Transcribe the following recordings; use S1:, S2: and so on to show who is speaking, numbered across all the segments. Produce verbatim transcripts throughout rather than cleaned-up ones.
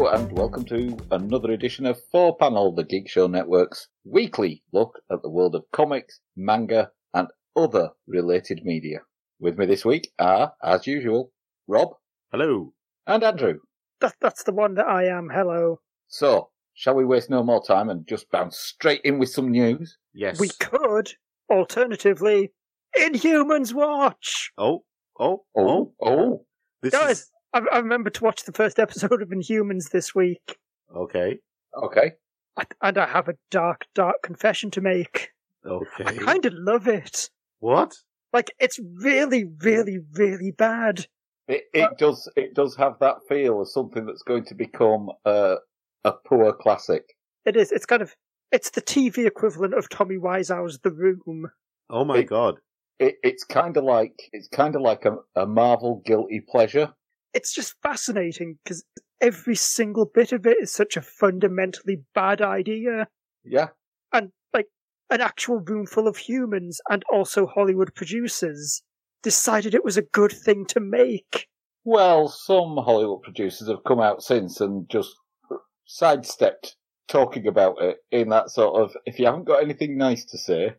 S1: Hello and welcome to another edition of four panel, the Geek Show Network's weekly look at the world of comics, manga and other related media. With me this week are, as usual, Rob.
S2: Hello.
S1: And Andrew.
S3: That, that's the one that I am, hello.
S1: So, shall we waste no more time and just bounce straight in with some news?
S2: Yes.
S3: We could, alternatively, Inhumans Watch!
S2: Oh, oh,
S1: Oh,
S2: oh.
S1: oh.
S2: This
S3: Guys,
S2: is...
S3: I, I remember to watch the first episode of Inhumans this week.
S2: Okay.
S1: Okay.
S3: And I have a dark, dark confession to make.
S2: Okay.
S3: I kind of love it.
S2: What?
S3: Like, it's really, really, really bad.
S1: It, it does it does have that feel of something that's going to become uh, a poor classic.
S3: It is. It's kind of, it's the T V equivalent of Tommy Wiseau's The Room.
S2: Oh my
S1: It-
S2: god.
S1: It, it's kind of like it's kind of like a, a Marvel guilty pleasure.
S3: It's just fascinating, because every single bit of it is such a fundamentally bad idea.
S1: Yeah.
S3: And, like, an actual room full of humans, and also Hollywood producers, decided it was a good thing to make.
S1: Well, some Hollywood producers have come out since and just sidestepped talking about it in that sort of, if you haven't got anything nice to say.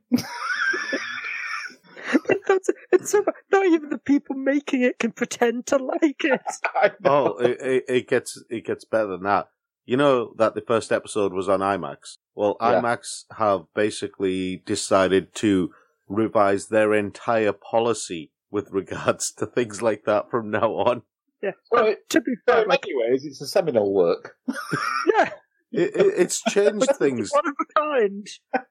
S3: But that's, it's so bad. Not even the people making it can pretend to like it.
S1: I know.
S2: Oh, it, it, it gets it gets better than that. You know that the first episode was on IMAX? Well,
S1: Yeah.
S2: IMAX have basically decided to revise their entire policy with regards to things like that from now on.
S3: Yeah.
S1: Well, it-
S3: To be
S1: So
S3: fair,
S1: in
S3: like,
S1: many ways, it's a seminal work.
S3: yeah,
S2: It, it, it's changed
S3: it's
S2: things.
S3: one of a kind.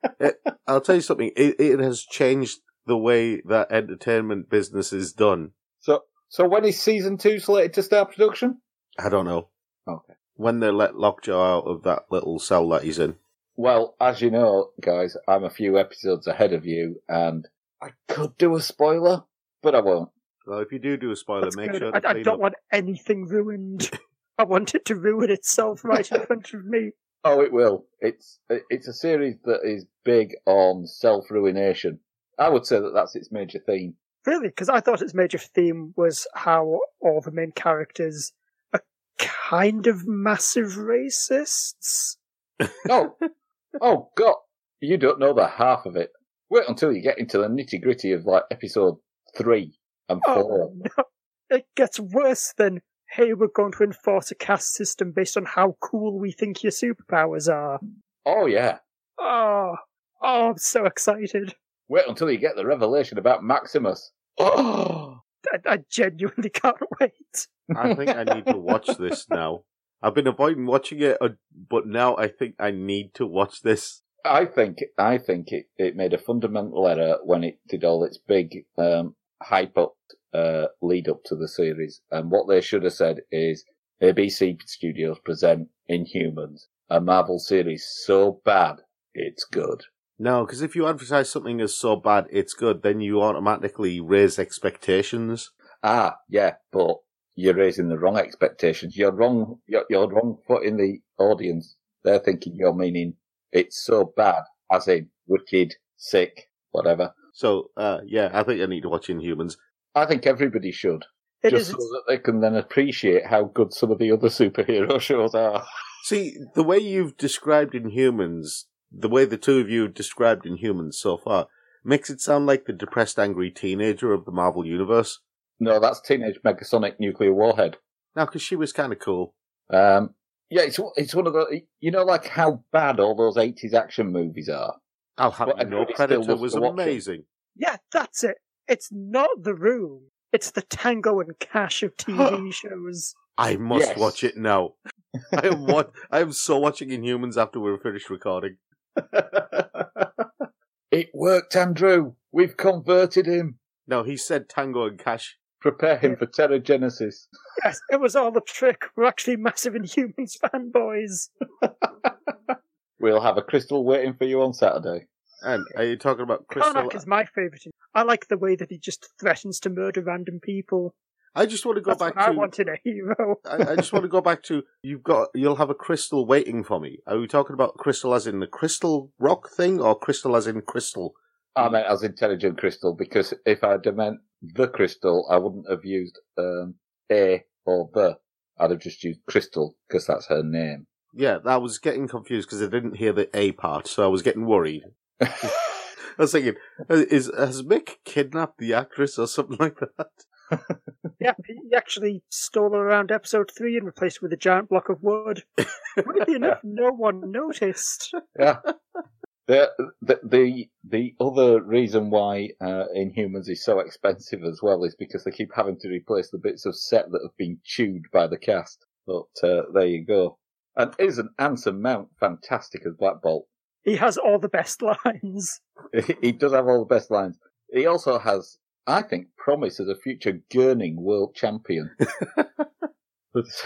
S2: I'll tell you something. It, it has changed the way that entertainment business is done.
S1: So, so when is season two slated to start production?
S2: I don't know.
S1: Okay.
S2: When they let Lockjaw out of that little cell that he's in.
S1: Well, as you know, guys, I'm a few episodes ahead of you, and I could do a spoiler, but I won't.
S2: Well, if you do do a spoiler,
S3: That's
S2: make
S3: good.
S2: sure
S3: I,
S2: to
S3: I
S2: clean
S3: don't
S2: up.
S3: want anything ruined. I want it to ruin itself right in front of me.
S1: Oh, it will. It's it's a series that is big on self-ruination. I would say that that's its major theme.
S3: Really, because I thought its major theme was how all the main characters are kind of massive racists.
S1: Oh, oh, God, you don't know the half of it. Wait until you get into the nitty-gritty of, like, episode three and four.
S3: Oh, no. It gets worse than, hey, we're going to enforce a caste system based on how cool we think your superpowers are.
S1: Oh, yeah.
S3: Oh, oh, I'm so excited.
S1: Wait until you get the revelation about Maximus. Oh,
S3: I, I genuinely can't wait.
S2: I think I need to watch this now. I've been avoiding watching it, uh, but now I think I need to watch this.
S1: I think I think it, it made a fundamental error when it did all its big um, hype up uh, lead up to the series. And what they should have said is A B C Studios present Inhumans, a Marvel series so bad it's good.
S2: No, because if you advertise something as so bad it's good, then you automatically raise expectations.
S1: Ah, yeah, but you're raising the wrong expectations. You're wrong. You're, you're wrong foot in the audience. They're thinking you're meaning it's so bad, as in wicked, sick, whatever.
S2: So, uh, yeah, I think I need to watch Inhumans.
S1: I think everybody should.
S3: It
S1: just
S3: is.
S1: so that they can then appreciate how good some of the other superhero shows are.
S2: See, the way you've described Inhumans, the way the two of you have described Inhumans so far, makes it sound like the depressed, angry teenager of the Marvel Universe.
S1: No, that's Teenage Megasonic Nuclear Warhead.
S2: No, because she was kind of cool.
S1: Um, yeah, it's it's one of the, you know, like how bad all those eighties action movies are.
S2: I'll have
S1: But
S2: you know,
S1: everybody still
S2: Predator
S1: loves
S2: was
S1: to watch it.
S2: amazing.
S3: Yeah, that's it. It's not The Room. It's the Tango and Cash of T V shows.
S2: I must
S1: Yes.
S2: watch it now. I am what I am so watching Inhumans after we're finished recording.
S1: It worked, Andrew. We've converted him.
S2: No, he said Tango and Cash.
S1: Prepare him for Terra Genesis.
S3: Yes, it was all a trick. We're actually massive Inhumans fanboys.
S1: We'll have a crystal waiting for you on Saturday.
S2: And are you talking about Crystal?
S3: Karnak is my favourite. I like the way that he just threatens to murder random people.
S2: I just want to go
S3: That's
S2: back
S3: what
S2: to.
S3: I want in a hero.
S2: I, I just want to go back to. You've got. You'll have a crystal waiting for me. Are we talking about crystal as in the crystal rock thing, or crystal as in crystal?
S1: I meant as intelligent crystal, because if I'd have meant the crystal, I wouldn't have used um, a or the. I'd have just used Crystal, because that's her name.
S2: Yeah, I was getting confused because I didn't hear the A part, so I was getting worried. I was thinking, is has Mick kidnapped the actress or something like that?
S3: Yeah, he actually stole her around episode three and replaced her with a giant block of wood. Weirdly enough, no one noticed.
S1: Yeah. The, the the the other reason why uh, Inhumans is so expensive as well is because they keep having to replace the bits of set that have been chewed by the cast. But uh, there you go. And isn't Anson Mount fantastic as Black Bolt?
S3: He has all the best lines.
S1: He does have all the best lines. He also has, I think, promise as a future gurning world champion.
S3: it's,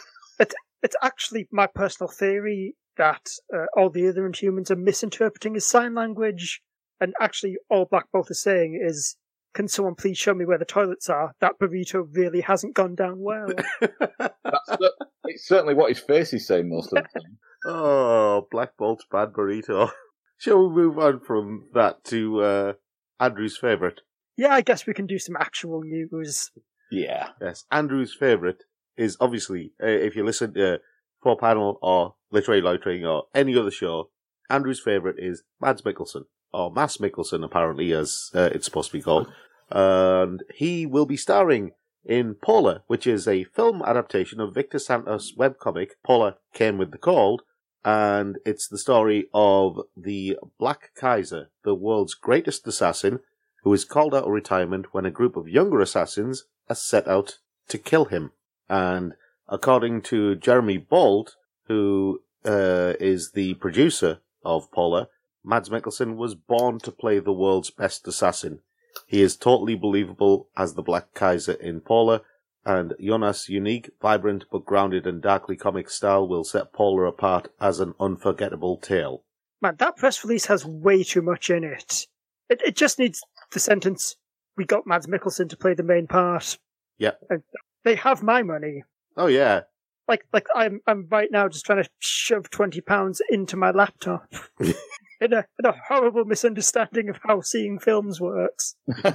S3: it's actually my personal theory that uh, all the other Inhumans are misinterpreting his sign language, and actually all Black Bolt is saying is, can someone please show me where the toilets are? That burrito really hasn't gone down well.
S1: That's the, it's certainly what his face is saying most of the time.
S2: Oh, Black Bolt's bad burrito. Shall we move on from that to uh, Andrew's favourite?
S3: Yeah, I guess we can do some actual news.
S1: Yeah.
S2: Yes, Andrew's favourite is obviously, uh, if you listen to Four Panel or Literary Loitering or any other show, Andrew's favourite is Mads Mikkelsen, or Mads Mikkelsen apparently, as uh, it's supposed to be called. And he will be starring in Paula, which is a film adaptation of Victor Santos' webcomic, Paula Came with the Cold, and it's the story of the Black Kaiser, the world's greatest assassin, who is called out of retirement when a group of younger assassins are set out to kill him. And according to Jeremy Bolt, who uh, is the producer of Paula, Mads Mikkelsen was born to play the world's best assassin. He is totally believable as the Black Kaiser in Paula, and Jonas' unique, vibrant but grounded and darkly comic style will set Paula apart as an unforgettable tale.
S3: Man, that press release has way too much in it. It, it just needs the sentence, we got Mads Mikkelsen to play the main part.
S2: Yep.
S3: And they have my money.
S2: Oh, yeah.
S3: Like, like I'm, I'm right now just trying to shove twenty pounds into my laptop. in, a, in a horrible misunderstanding of how seeing films works.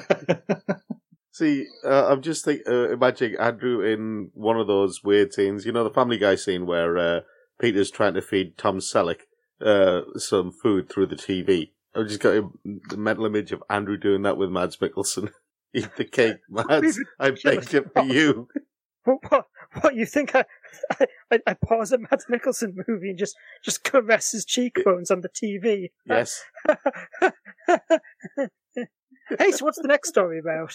S2: See, uh, I'm just think, uh, imagining Andrew in one of those weird scenes. You know, the Family Guy scene where uh, Peter's trying to feed Tom Selleck uh, some food through the T V. I've just got a the mental image of Andrew doing that with Mads Mikkelsen. Eat the cake, Mads. I baked it for you.
S3: What, what, what, you think I, I, I pause a Mads Mikkelsen movie and just, just caress his cheekbones on the T V?
S2: Yes.
S3: Hey, so what's the next story about?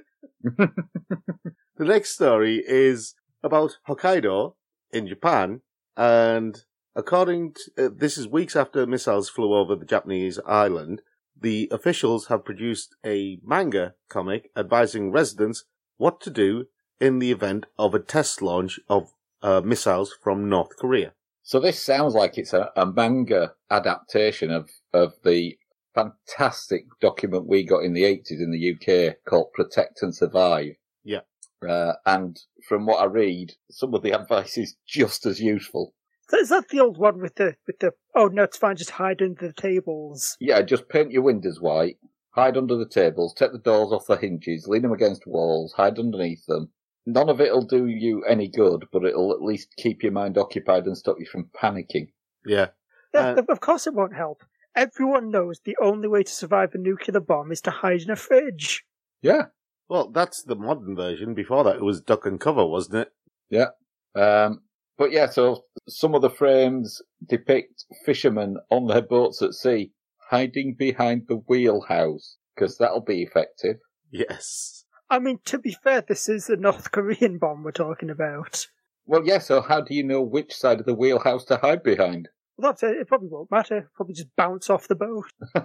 S2: The next story is about Hokkaido in Japan, and according to, uh, this is weeks after missiles flew over the Japanese island, the officials have produced a manga comic advising residents what to do in the event of a test launch of uh, missiles from North Korea.
S1: So this sounds like it's a, a manga adaptation of, of the fantastic document we got in the eighties in the U K called Protect and Survive.
S2: Yeah.
S1: Uh, and from what I read, some of the advice is just as useful.
S3: So is that the old one with the, with the, oh no, it's fine, just hide under the tables?
S1: Yeah, just paint your windows white, hide under the tables, take the doors off the hinges, lean them against walls, hide underneath them. None of it'll do you any good, but it'll at least keep your mind occupied and stop you from panicking.
S2: Yeah.
S3: Yeah,
S2: Uh,
S3: of course it won't help. Everyone knows the only way to survive a nuclear bomb is to hide in a fridge.
S1: Yeah.
S2: Well, that's the modern version. Before that, it was duck and cover, wasn't it?
S1: Yeah. Um, but yeah, so some of the frames depict fishermen on their boats at sea hiding behind the wheelhouse, because that'll be effective.
S2: Yes.
S3: I mean, to be fair, this is the North Korean bomb we're talking about.
S1: Well, yeah, so how do you know which side of the wheelhouse to hide behind?
S3: Well, that's it. It probably won't matter. It'll probably just bounce off the boat.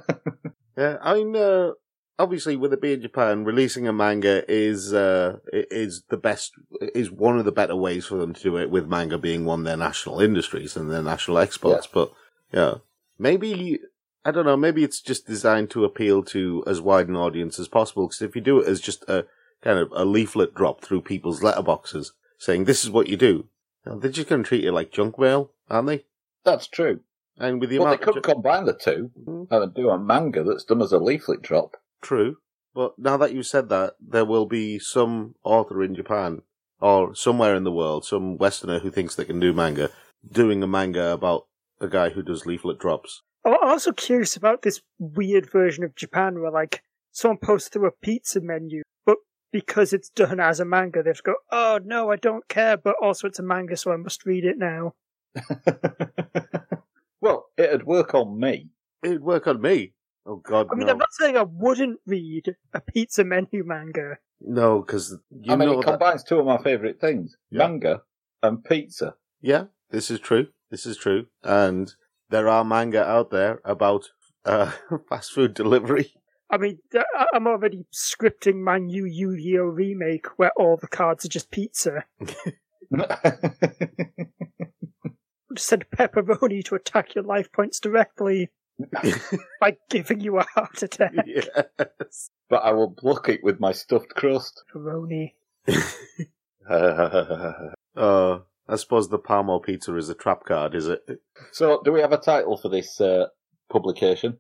S2: Yeah, I mean, uh, obviously, with it being Japan, releasing a manga is uh, is the best, is one of the better ways for them to do it, with manga being one of their national industries and their national exports. Yeah. But, yeah, maybe, I don't know, maybe it's just designed to appeal to as wide an audience as possible, because if you do it as just a kind of a leaflet drop through people's letterboxes saying, this is what you do, you know, they're just going to treat it like junk mail, aren't they?
S1: That's true.
S2: And with the
S1: well,
S2: amount
S1: they could
S2: of ju-
S1: combine the two
S2: Mm-hmm.
S1: and do a manga that's done as a leaflet drop.
S2: True. But now that you said that, there will be some author in Japan, or somewhere in the world, some Westerner who thinks they can do manga, doing a manga about a guy who does leaflet drops.
S3: I'm also curious about this weird version of Japan where, like, someone posts through a pizza menu, but because it's done as a manga, they have to go, oh, no, I don't care, but also it's a manga, so I must read it now.
S1: Well, it'd work on me.
S2: It'd work on me. Oh, God,
S3: I mean,
S2: no.
S3: I'm not saying I wouldn't read a pizza menu manga.
S2: No, because you
S1: I mean,
S2: know
S1: it
S2: that...
S1: combines two of my favourite things,
S2: Yeah.
S1: manga and pizza.
S2: Yeah, this is true. This is true. And there are manga out there about uh, fast food delivery.
S3: I mean, I- I'm already scripting my new Yu-Gi-Oh! Remake where all the cards are just pizza. Just send pepperoni to attack your life points directly by giving you a heart attack.
S2: Yes.
S1: But I will block it with my stuffed crust.
S3: Pepperoni.
S2: Uh, I suppose the Palmo pizza is a trap card, is it?
S1: So, do we have a title for this uh, publication?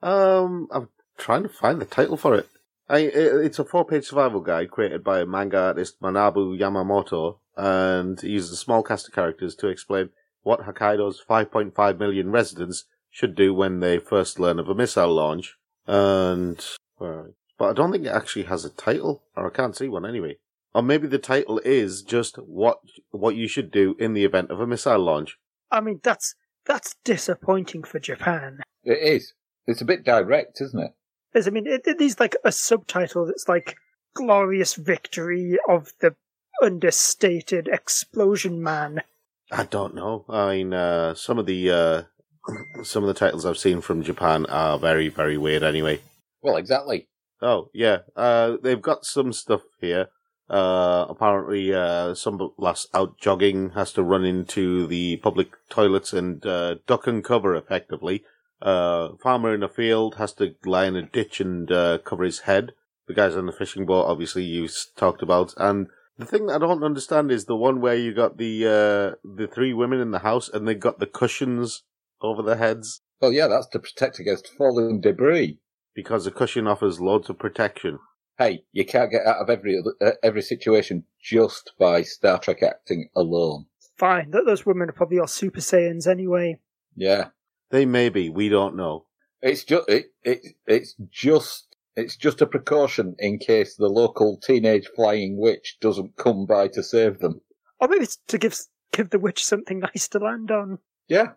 S2: Um, I'm trying to find the title for it. I, it it's a four-page survival guide created by manga artist Manabu Yamamoto, and he uses a small cast of characters to explain what Hokkaido's five point five million residents should do when they first learn of a missile launch. And, uh, but I don't think it actually has a title, or I can't see one anyway. Or maybe the title is just what what you should do in the event of a missile launch.
S3: I mean, that's that's disappointing for Japan.
S1: It is. It's a bit direct, isn't it?
S3: There's, I mean, it, it is like a subtitle that's like Glorious Victory of the Understated Explosion Man.
S2: I don't know. I mean, uh, some of the uh, some of the titles I've seen from Japan are very, very weird. Anyway.
S1: Well, exactly.
S2: Oh yeah, uh, they've got some stuff here. Uh, apparently, uh, some lass out jogging has to run into the public toilets and uh, duck and cover effectively. Uh, farmer in a field has to lie in a ditch and uh, cover his head. The guys on the fishing boat, obviously, you talked about. And the thing I don't understand is the one where you got the uh, the three women in the house and they got the cushions over their heads.
S1: Well, yeah, that's to protect against falling debris.
S2: Because a cushion offers loads of protection.
S1: Hey, you can't get out of every uh, every situation just by Star Trek acting alone.
S3: Fine, th- those women are probably all Super Saiyans anyway.
S1: Yeah,
S2: They may be. We don't know.
S1: it's just it, it it's just it's just a precaution in case the local teenage flying witch doesn't come by to save them.
S3: Or maybe it's to give give the witch something nice to land on.
S1: Yeah,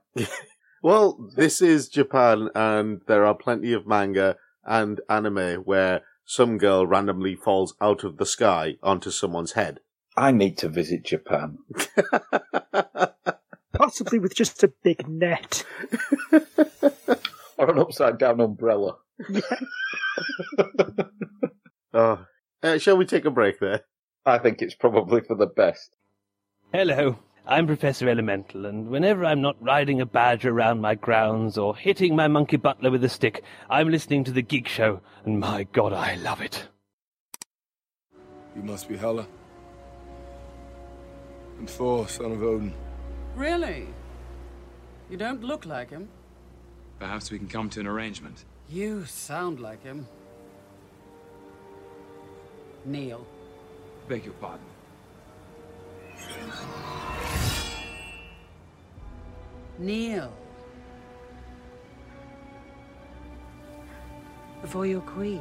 S2: Well, this is Japan, and there are plenty of manga and anime where some girl randomly falls out of the sky onto someone's head.
S1: I need to visit Japan.
S3: Possibly with just a big net.
S1: Or an upside down umbrella.
S2: Oh, uh, shall we take a break there?
S1: I think it's probably for the best.
S4: Hello, I'm Professor Elemental, and whenever I'm not riding a badger around my grounds or hitting my monkey butler with a stick, I'm listening to The Geek Show, and my God, I love it.
S5: You must be Hela. And Thor, son of Odin.
S6: Really? You don't look like him.
S7: Perhaps we can come to an arrangement.
S6: You sound like him. Neil.
S7: Beg your pardon.
S6: Neil. Before you're queen.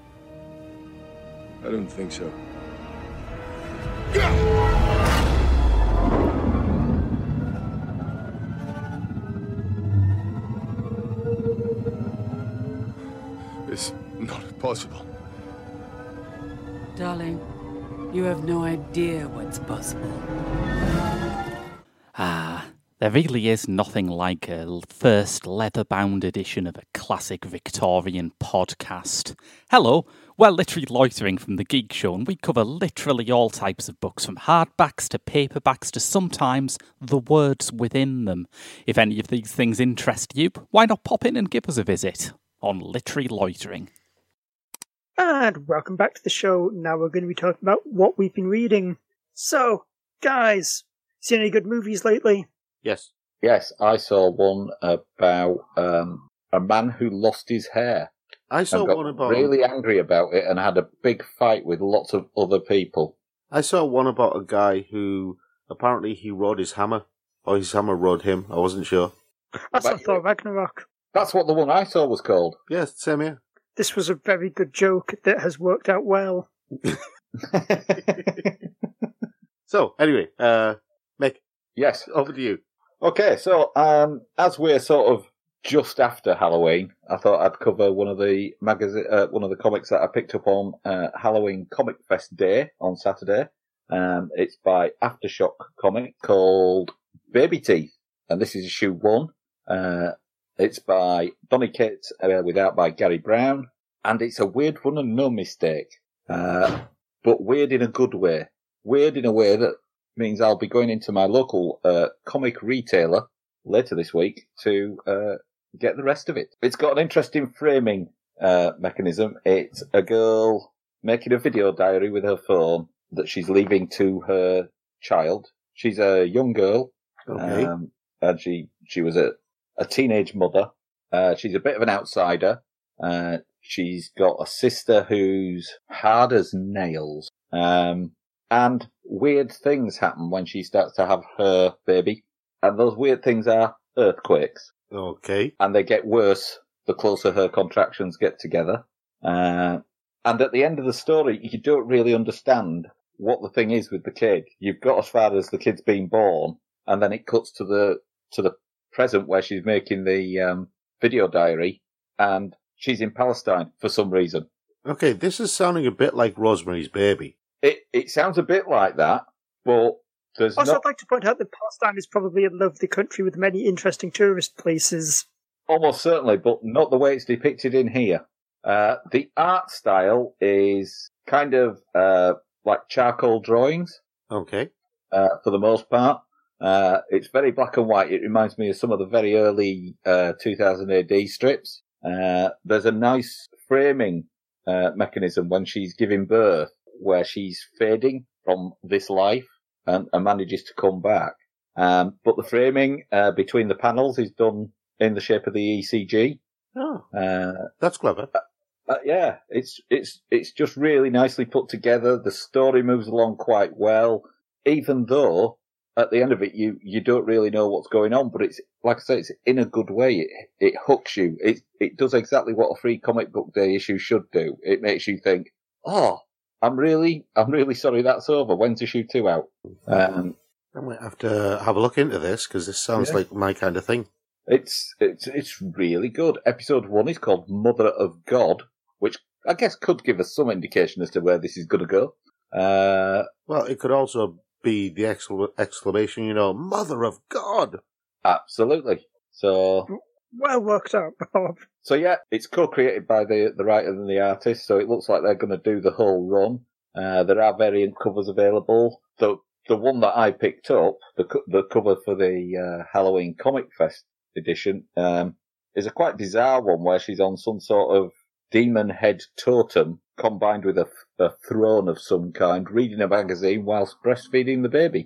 S5: I don't think so. It's not possible.
S6: Darling, you have no idea what's possible.
S8: Ah, there really is nothing like a first leather-bound edition of a classic Victorian podcast. Hello, we're Literally Loitering from The Geek Show, and we cover literally all types of books, from hardbacks to paperbacks to sometimes the words within them. If any of these things interest you, why not pop in and give us a visit on Literally Loitering.
S3: And welcome back to the show. Now we're going to be talking about what we've been reading. So, guys, seen any good movies lately?
S2: Yes.
S1: Yes, I saw one about um, a man who lost his hair.
S2: I saw
S1: and got
S2: one about...
S1: really angry about it and had a big fight with lots of other people.
S2: I saw one about a guy who apparently he rode his hammer, or his hammer rode him. I wasn't sure.
S3: That's not Thor Ragnarok.
S1: That's what the one I saw was called.
S2: Yes, same here.
S3: This was a very good joke that has worked out well.
S2: So, anyway, uh, Mick.
S1: Yes.
S2: Over to you.
S1: Okay, so um, as we're sort of just after Halloween, I thought I'd cover one of the magazine, uh, one of the comics that I picked up on uh, Halloween Comic Fest Day on Saturday. Um, it's by Aftershock Comic called Baby Teeth, and this is issue one. Uh, it's by Donny Cates, uh, with art by Gary Brown, and it's a weird one and no mistake, uh, but weird in a good way. Weird in a way that means I'll be going into my local uh, comic retailer later this week to uh, get the rest of it. It's got an interesting framing uh, mechanism. It's a girl making a video diary with her phone that she's leaving to her child. She's a young girl,
S2: Okay.
S1: um, and she she was a, a teenage mother. Uh, she's a bit of an outsider. Uh, she's got a sister who's hard as nails. Um, and weird things happen when she starts to have her baby. And those weird things are earthquakes.
S2: Okay.
S1: And they get worse the closer her contractions get together. Uh, and at the end of the story, you don't really understand what the thing is with the kid. You've got as far as the kid's been born, and then it cuts to the to the present where she's making the um, video diary, and she's in Palestine for some reason.
S2: Okay, this is sounding a bit like Rosemary's Baby.
S1: It it sounds a bit like that, but there's
S3: Also,
S1: not
S3: I'd like to point out that Palestine is probably a lovely country with many interesting tourist places.
S1: almost certainly, but not the way it's depicted in here. Uh, the art style is kind of uh, like charcoal drawings.
S2: Okay.
S1: Uh, for the most part. Uh, it's very black and white. It reminds me of some of the very early uh, two thousand A D strips. Uh, there's a nice framing uh, mechanism when she's giving birth, where she's fading from this life and, and manages to come back. Um, but the framing uh, between the panels is done in the shape of the E C G.
S2: Oh,
S1: Uh,
S2: that's clever.
S1: uh, yeah, it's it's it's just really nicely put together. The story moves along quite well, even though at the end of it you, you don't really know what's going on. But it's like I say, it's in a good way. It it hooks you. It it does exactly what a free comic book day issue should do. It makes you think, oh, I'm really I'm really sorry that's over. When's issue two out? Um,
S2: I might have to have a look into this because this sounds
S1: Yeah.
S2: like my kind of thing.
S1: It's it's it's really good. Episode one is called Mother of God, which I guess could give us some indication as to where this is going to go. Uh,
S2: Well, it could also be the excla- exclamation, you know, Mother of God!
S1: absolutely. So
S3: Well worked out, Bob.
S1: so yeah, it's co-created by the the writer and the artist. So it looks like they're going to do the whole run. Uh, there are variant covers available. The the one that I picked up, the co- the cover for the uh, Halloween Comic Fest edition, um, is a quite bizarre one where she's on some sort of demon head totem combined with a, a throne of some kind, reading a magazine whilst breastfeeding the baby,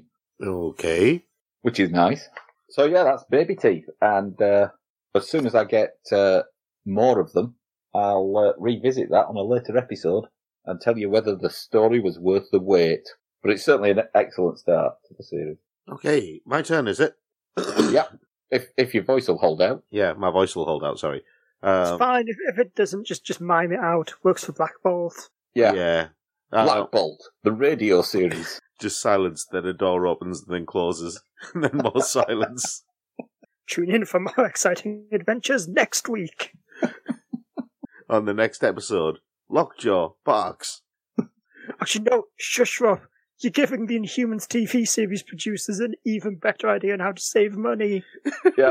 S2: Okay.
S1: which is nice. So yeah, that's Baby Teeth, and uh, as soon as I get uh, more of them, I'll uh, revisit that on a later episode and tell you whether the story was worth the wait. But it's certainly an excellent start to the series.
S2: Okay, my turn, is it?
S1: Yeah, if if your voice will hold out.
S2: Yeah, my voice will hold out, sorry.
S3: It's
S2: Um,
S3: fine if, if it doesn't, just just mime it out. Works for Black Bolt.
S1: Yeah,
S2: yeah. Uh,
S1: Black Bolt, the radio series.
S2: just silence, then a door opens and then closes, and then more silence.
S3: Tune in for more exciting adventures next week.
S2: On the next episode, Lockjaw barks.
S3: Actually, no, shush, Rob. You're giving the Inhumans T V series producers an even better idea on how to save money.
S1: Yeah.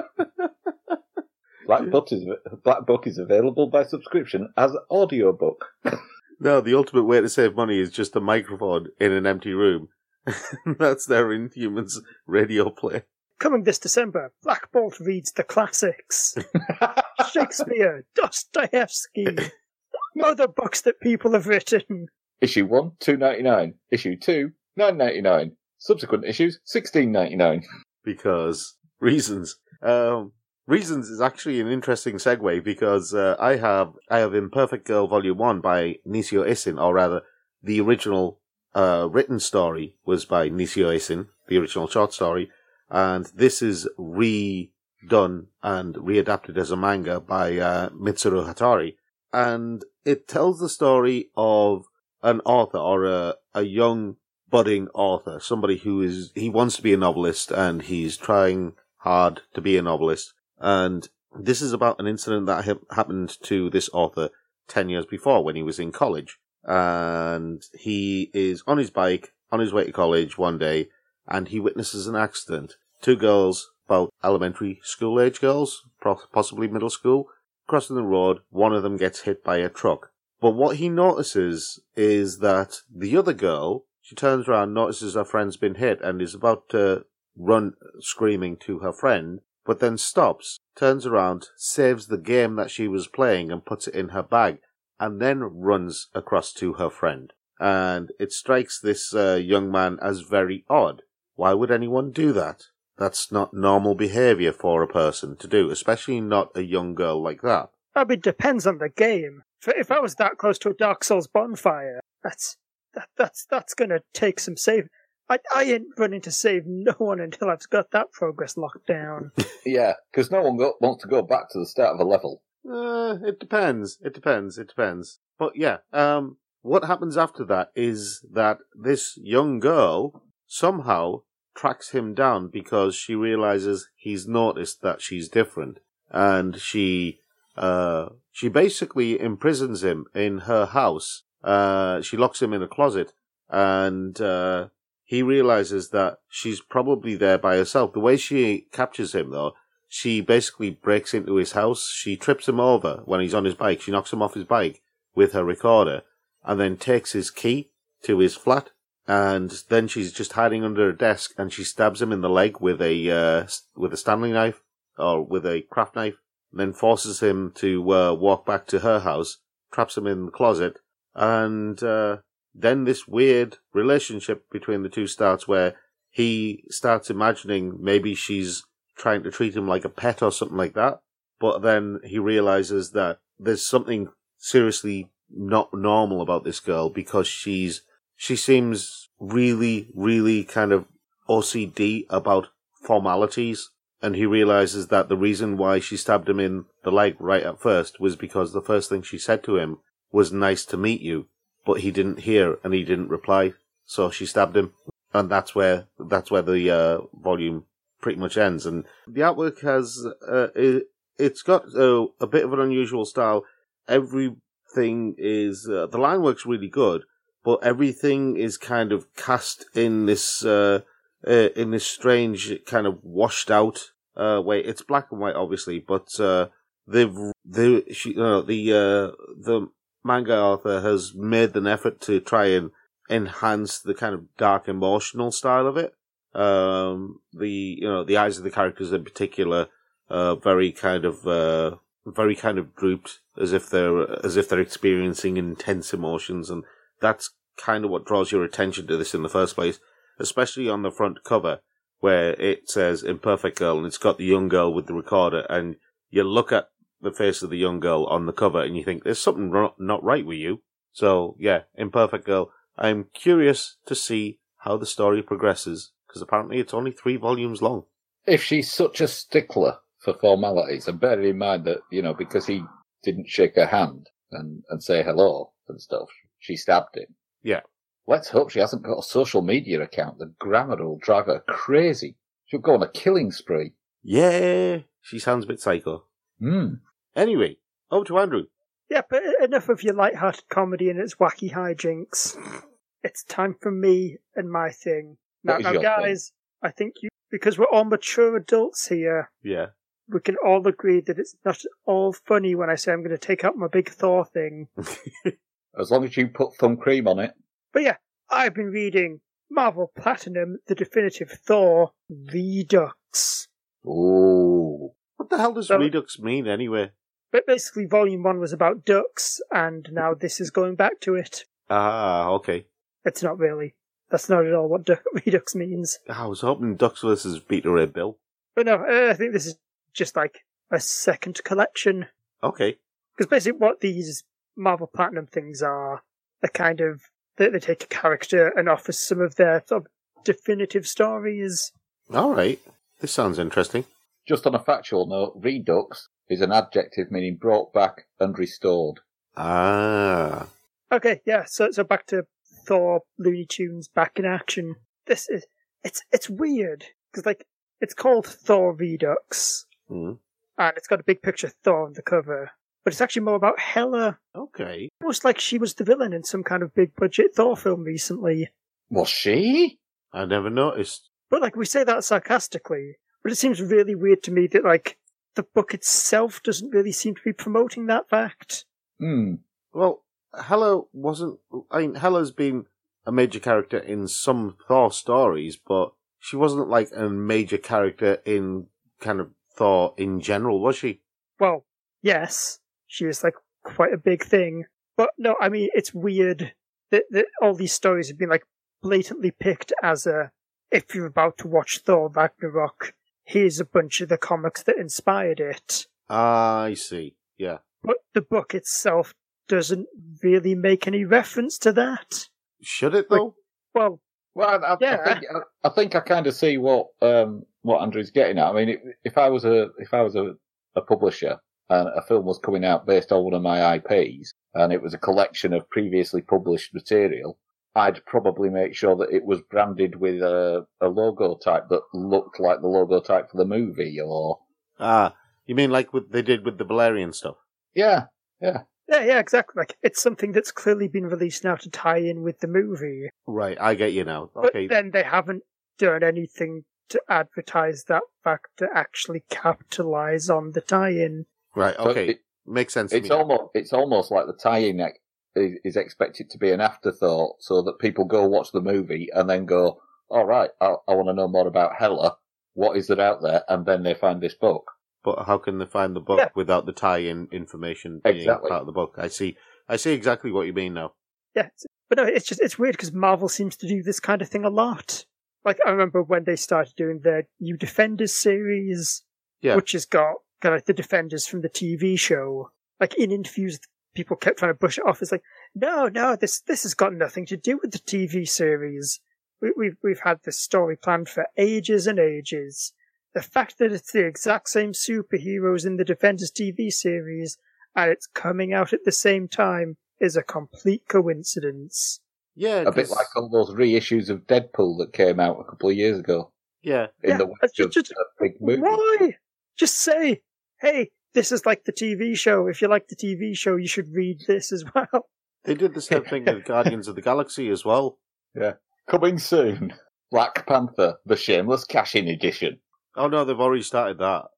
S1: Black Book is Black Book is available by subscription as audiobook.
S2: No, the ultimate way to save money is just a microphone in an empty room. That's their Inhumans radio play.
S3: Coming this December, Black Bolt reads the classics. Shakespeare, Dostoevsky, other books that people have written.
S1: Issue one, two ninety nine. Issue two, nine ninety nine. Subsequent issues, sixteen ninety nine.
S2: Because reasons. Um, reasons is actually an interesting segue because uh, I have I have Imperfect Girl Volume One by Nisio Isin, or rather, the original uh, written story was by Nishio Eisen, the original short story, and this is redone and readapted as a manga by uh, Mitsuru Hattori. And it tells the story of an author or a, a young budding author, somebody who is, he wants to be a novelist and he's trying hard to be a novelist. And this is about an incident that ha- happened to this author ten years before when he was in college. And he is on his bike on his way to college one day and he witnesses an accident. Two girls, about elementary school age girls, possibly middle school, crossing the road. One of them gets hit by a truck. But what he notices is that the other girl, she turns around, notices her friend's been hit and is about to run screaming to her friend, but then stops, turns around, saves the game that she was playing and puts it in her bag, and then runs across to her friend. And it strikes this uh, young man as very odd. Why would anyone do that? That's not normal behaviour for a person to do, especially not a young girl like that.
S3: I mean, it depends on the game. If I was that close to a Dark Souls bonfire, that's that, that's that's going to take some save. I, I ain't running to save no one until I've got that progress locked down.
S1: Yeah, because no one go, wants to go back to the start of a level.
S2: Uh, it depends. It depends. It depends. But yeah, um, what happens after that is that this young girl somehow tracks him down because she realizes he's noticed that she's different, and she uh she basically imprisons him in her house. Uh, she locks him in a closet, and uh, he realizes that she's probably there by herself. The way she captures him, though, she basically breaks into his house. She trips him over when he's on his bike. She knocks him off his bike with her recorder, and then takes his key to his flat. And then she's just hiding under a desk, and she stabs him in the leg with a uh, with a Stanley knife or with a craft knife, and then forces him to uh, walk back to her house, traps him in the closet, and uh, then this weird relationship between the two starts, where he starts imagining maybe she's trying to treat him like a pet or something like that, but then he realizes that there's something seriously not normal about this girl because she's She seems really, really kind of O C D about formalities, and he realizes that the reason why she stabbed him in the leg right at first was because the first thing she said to him was "nice to meet you," but he didn't hear and he didn't reply, so she stabbed him, and that's where that's where the uh, volume pretty much ends. And the artwork has uh, it, it's got uh, a bit of an unusual style. Everything is uh, the line work's really good. But everything is kind of cast in this uh, uh, in this strange kind of washed out uh, way. It's black and white, obviously, but uh, they've they she, you know, the uh, the manga author has made an effort to try and enhance the kind of dark emotional style of it. Um, the you know the eyes of the characters in particular are very kind of uh, very kind of drooped, as if they're as if they're experiencing intense emotions, and that's kind of what draws your attention to this in the first place, especially on the front cover, where it says Imperfect Girl, and it's got the young girl with the recorder, and you look at the face of the young girl on the cover, and you think, there's something ro- not right with you. So, yeah, Imperfect Girl. I'm curious to see how the story progresses, because apparently it's only three volumes long.
S1: If she's such a stickler for formalities, and bear in mind that, you know, because he didn't shake her hand and, and say hello and stuff, she stabbed him.
S2: Yeah.
S1: Let's hope she hasn't got a social media account. The grammar will drive her crazy. She'll go on a killing spree.
S2: Yeah, she sounds a bit psycho.
S1: Hmm.
S2: Anyway, over to Andrew.
S3: Yeah, but enough of your light-hearted comedy and its wacky hijinks. It's time for me and my thing. Now, now guys, thing? I think you, because we're all mature adults here,
S2: yeah,
S3: we can all agree that it's not all funny when I say I'm going to take out my big Thor thing.
S1: As long as you put thumb cream on it.
S3: But yeah, I've been reading Marvel Platinum, The Definitive Thor, Redux.
S1: Ooh.
S2: What the hell does so, Redux mean anyway?
S3: But basically, Volume one was about ducks, and now this is going back to it.
S2: Ah, okay.
S3: It's not really. That's not at all what du- Redux means.
S2: I was hoping Ducks versus Beta Ray Bill.
S3: But no, uh, I think this is just like a second collection.
S2: Okay.
S3: Because basically what these Marvel Platinum things are, a kind of They, they take a character and offer some of their sort of definitive stories.
S2: All right. This sounds interesting.
S1: Just on a factual note, redux is an adjective meaning brought back and restored.
S2: Ah.
S3: Okay, yeah, so so back to Thor Looney Tunes back in action. This is, it's it's weird, because, like, it's called Thor Redux,
S2: Mm.
S3: and it's got a big picture of Thor on the cover, but it's actually more about Hela.
S2: Okay.
S3: Almost like she was the villain in some kind of big budget Thor film recently.
S1: Was she?
S2: I never noticed.
S3: But, like, we say that sarcastically, but it seems really weird to me that, like, the book itself doesn't really seem to be promoting that fact.
S1: Hmm.
S2: Well, Hela wasn't... I mean, Hela's been a major character in some Thor stories, but she wasn't, like, a major character in kind of Thor in general, was she?
S3: Well, yes, she was, like, quite a big thing. But, no, I mean, it's weird that, that all these stories have been, like, blatantly picked as a, if you're about to watch Thor Ragnarok, here's a bunch of the comics that inspired it.
S2: Ah, I see. Yeah.
S3: But the book itself doesn't really make any reference to that.
S2: Should it, though?
S3: Like, well,
S1: Well, I,
S3: yeah.
S1: I think I, I think I kind of see what um, what Andrew's getting at. I mean, if, if I was a if I was a, a publisher and a film was coming out based on one of my I Ps and it was a collection of previously published material, I'd probably make sure that it was branded with a, a logo type that looked like the logo type for the movie, or
S2: Ah, you mean like what they did with the Valerian stuff?
S1: yeah, yeah.
S3: Yeah, yeah, exactly. Like, it's something that's clearly been released now to tie in with the movie.
S2: Right, I get you now.
S3: But
S2: Okay.
S3: then they haven't done anything to advertise that fact to actually capitalize on the tie-in.
S2: Right,
S1: So
S2: okay.
S1: it-
S2: Makes sense to
S1: It's
S2: me.
S1: almost it's almost like the tie-in ex- is, is expected to be an afterthought, so that people go watch the movie and then go, "All right, I, I want to know more about Hela. What is there out there?" And then they find this book.
S2: But how can they find the book
S3: Yeah.
S2: without the tie-in information being
S1: Exactly.
S2: part of the book? I see. I see exactly what you mean now.
S3: Yeah, it's- but no, it's just, it's weird because Marvel seems to do this kind of thing a lot. Like, I remember when they started doing their New Defenders series,
S2: Yeah.
S3: which has got kind of like the Defenders from the T V show. Like, in interviews, people kept trying to brush it off as like, no, no, this this has got nothing to do with the T V series. We, we've we've had this story planned for ages and ages. The fact that it's the exact same superheroes in the Defenders T V series and it's coming out at the same time is a complete coincidence.
S2: Yeah,
S1: A bit
S2: 'cause-
S1: like all those reissues of Deadpool that came out a couple of years ago
S2: yeah.
S1: in
S3: Yeah,
S1: the wake
S3: it's
S1: of
S3: just-
S1: a big movie.
S3: Why? Just say, hey, this is like the T V show. If you like the T V show, you should read this as well.
S2: They did the same thing with Guardians of the Galaxy as well.
S1: Coming soon, Black Panther: The Shameless Cash-In Edition.
S2: Oh no, they've already started that.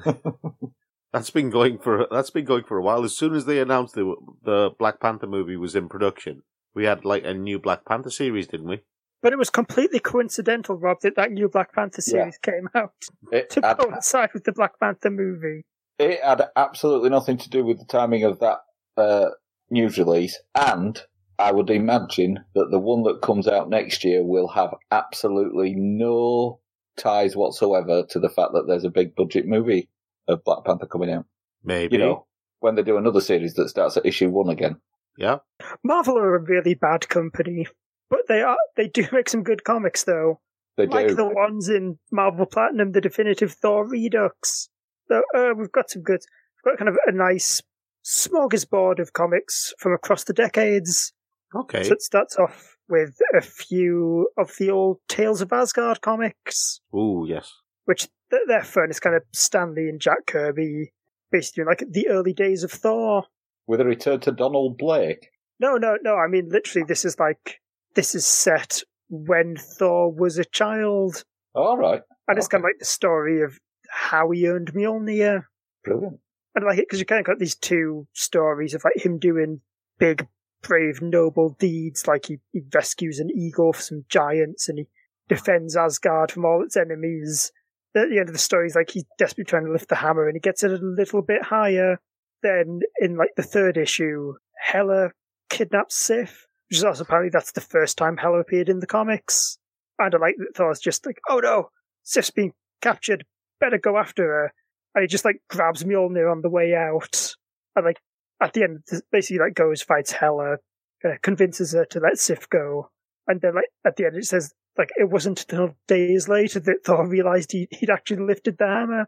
S2: That's been going for that's been going for a while. As soon as they announced the the Black Panther movie was in production, we had like a new Black Panther series, didn't we?
S3: But it was completely coincidental, Rob, that that new Black Panther series came out
S1: It
S3: to
S1: had,
S3: coincide with the Black Panther movie.
S1: it had absolutely nothing to do with the timing of that uh, news release, and I would imagine that the one that comes out next year will have absolutely no ties whatsoever to the fact that there's a big budget movie of Black Panther coming out.
S2: Maybe.
S1: You know, when they do another series that starts at issue one again.
S2: Yeah.
S3: Marvel are a really bad company, but they are they do make some good comics though.
S1: They
S3: Like
S1: do.
S3: the ones in Marvel Platinum, the definitive Thor Redux. So uh, we've got some good, we've got kind of a nice smorgasbord of comics from across the decades.
S2: Okay.
S3: So it starts off with a few of the old Tales of Asgard comics,
S2: Ooh, yes.
S3: which th- they're fun. It's kind of Stan Lee and Jack Kirby, basically like the early days of Thor.
S1: With a return to Donald Blake.
S3: No, no, no. I mean, literally, this is like this is set when Thor was a child,
S1: All right.
S3: and it's
S1: Okay.
S3: kind of like the story of how he earned Mjolnir.
S1: Brilliant.
S3: And like it because you kind of got these two stories of like him doing big, brave, noble deeds, like he, he rescues an eagle from some giants and he defends Asgard from all its enemies. At the end of the story, he's like he's desperately trying to lift the hammer, and he gets it a little bit higher. Then in like the third issue, Hela kidnaps Sif, which is also apparently that's the first time Hela appeared in the comics. And I like that Thor's just like, oh no, Sif's being captured, better go after her. And he just like grabs Mjolnir on the way out. And like at the end, basically like goes, fights Hela, uh, convinces her to let Sif go. And then, like, at the end it says, like, it wasn't until days later that Thor realised he, he'd actually lifted the hammer.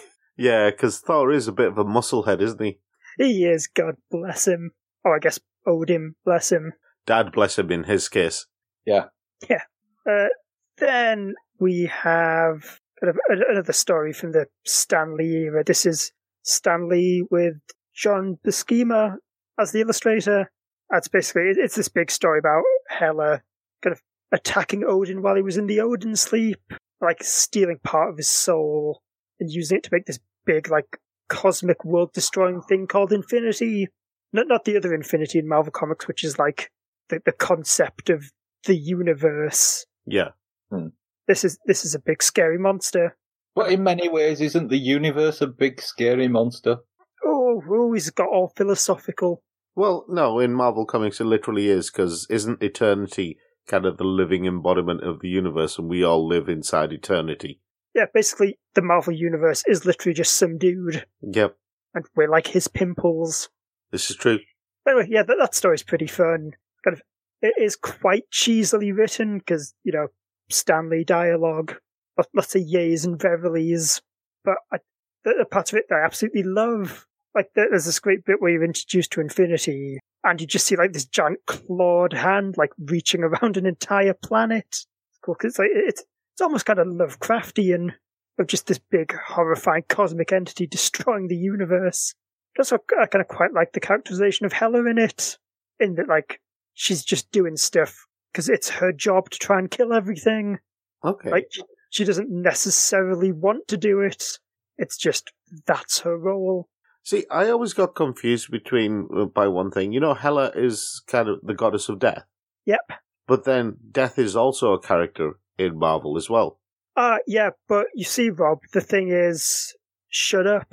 S2: Yeah, because Thor is a bit of a musclehead, isn't he?
S3: He is, God bless him. Oh, I guess Odin, bless him.
S2: Dad bless him in his case.
S1: Yeah.
S3: Yeah. Uh, then we have another story from the Stan Lee era. This is Stan Lee with John Buscema as the illustrator. That's basically, it's this big story about Hela kind of attacking Odin while he was in the Odin sleep, like stealing part of his soul and using it to make this big, like, cosmic world-destroying thing called Infinity. Not not the other Infinity in Marvel Comics, which is like the, the concept of the universe.
S2: Yeah.
S1: Hmm.
S3: This is this is a big scary monster.
S1: But in many ways, isn't the universe a big scary monster?
S3: Oh, oh, he's got all philosophical.
S2: Well, no, in Marvel Comics it literally is, because isn't Eternity kind of the living embodiment of the universe, and we all live inside Eternity?
S3: Yeah, basically, the Marvel Universe is literally just some dude.
S2: Yep.
S3: And we're like his pimples.
S2: This is true.
S3: Anyway, yeah, that, that story's pretty fun. Kind of, it is quite cheesily written, because, you know, Stan Lee dialogue, lots of yays and verilies. But I, the, the part of it that I absolutely love, like, there's this great bit where you're introduced to Infinity, and you just see, like, this giant clawed hand, like, reaching around an entire planet. It's cool, 'cause it's like, it's, it's almost kind of Lovecraftian, of just this big, horrifying cosmic entity destroying the universe. Also, I kind of quite like the characterization of Hela in it, in that, like, she's just doing stuff because it's her job to try and kill everything.
S2: Okay.
S3: Like, she, she doesn't necessarily want to do it. It's just, that's her role.
S2: See, I always got confused between, uh, by one thing. You know, Hela is kind of the goddess of death.
S3: Yep.
S2: But then Death is also a character in Marvel as well.
S3: Uh, yeah, but you see, Rob, the thing is, shut up.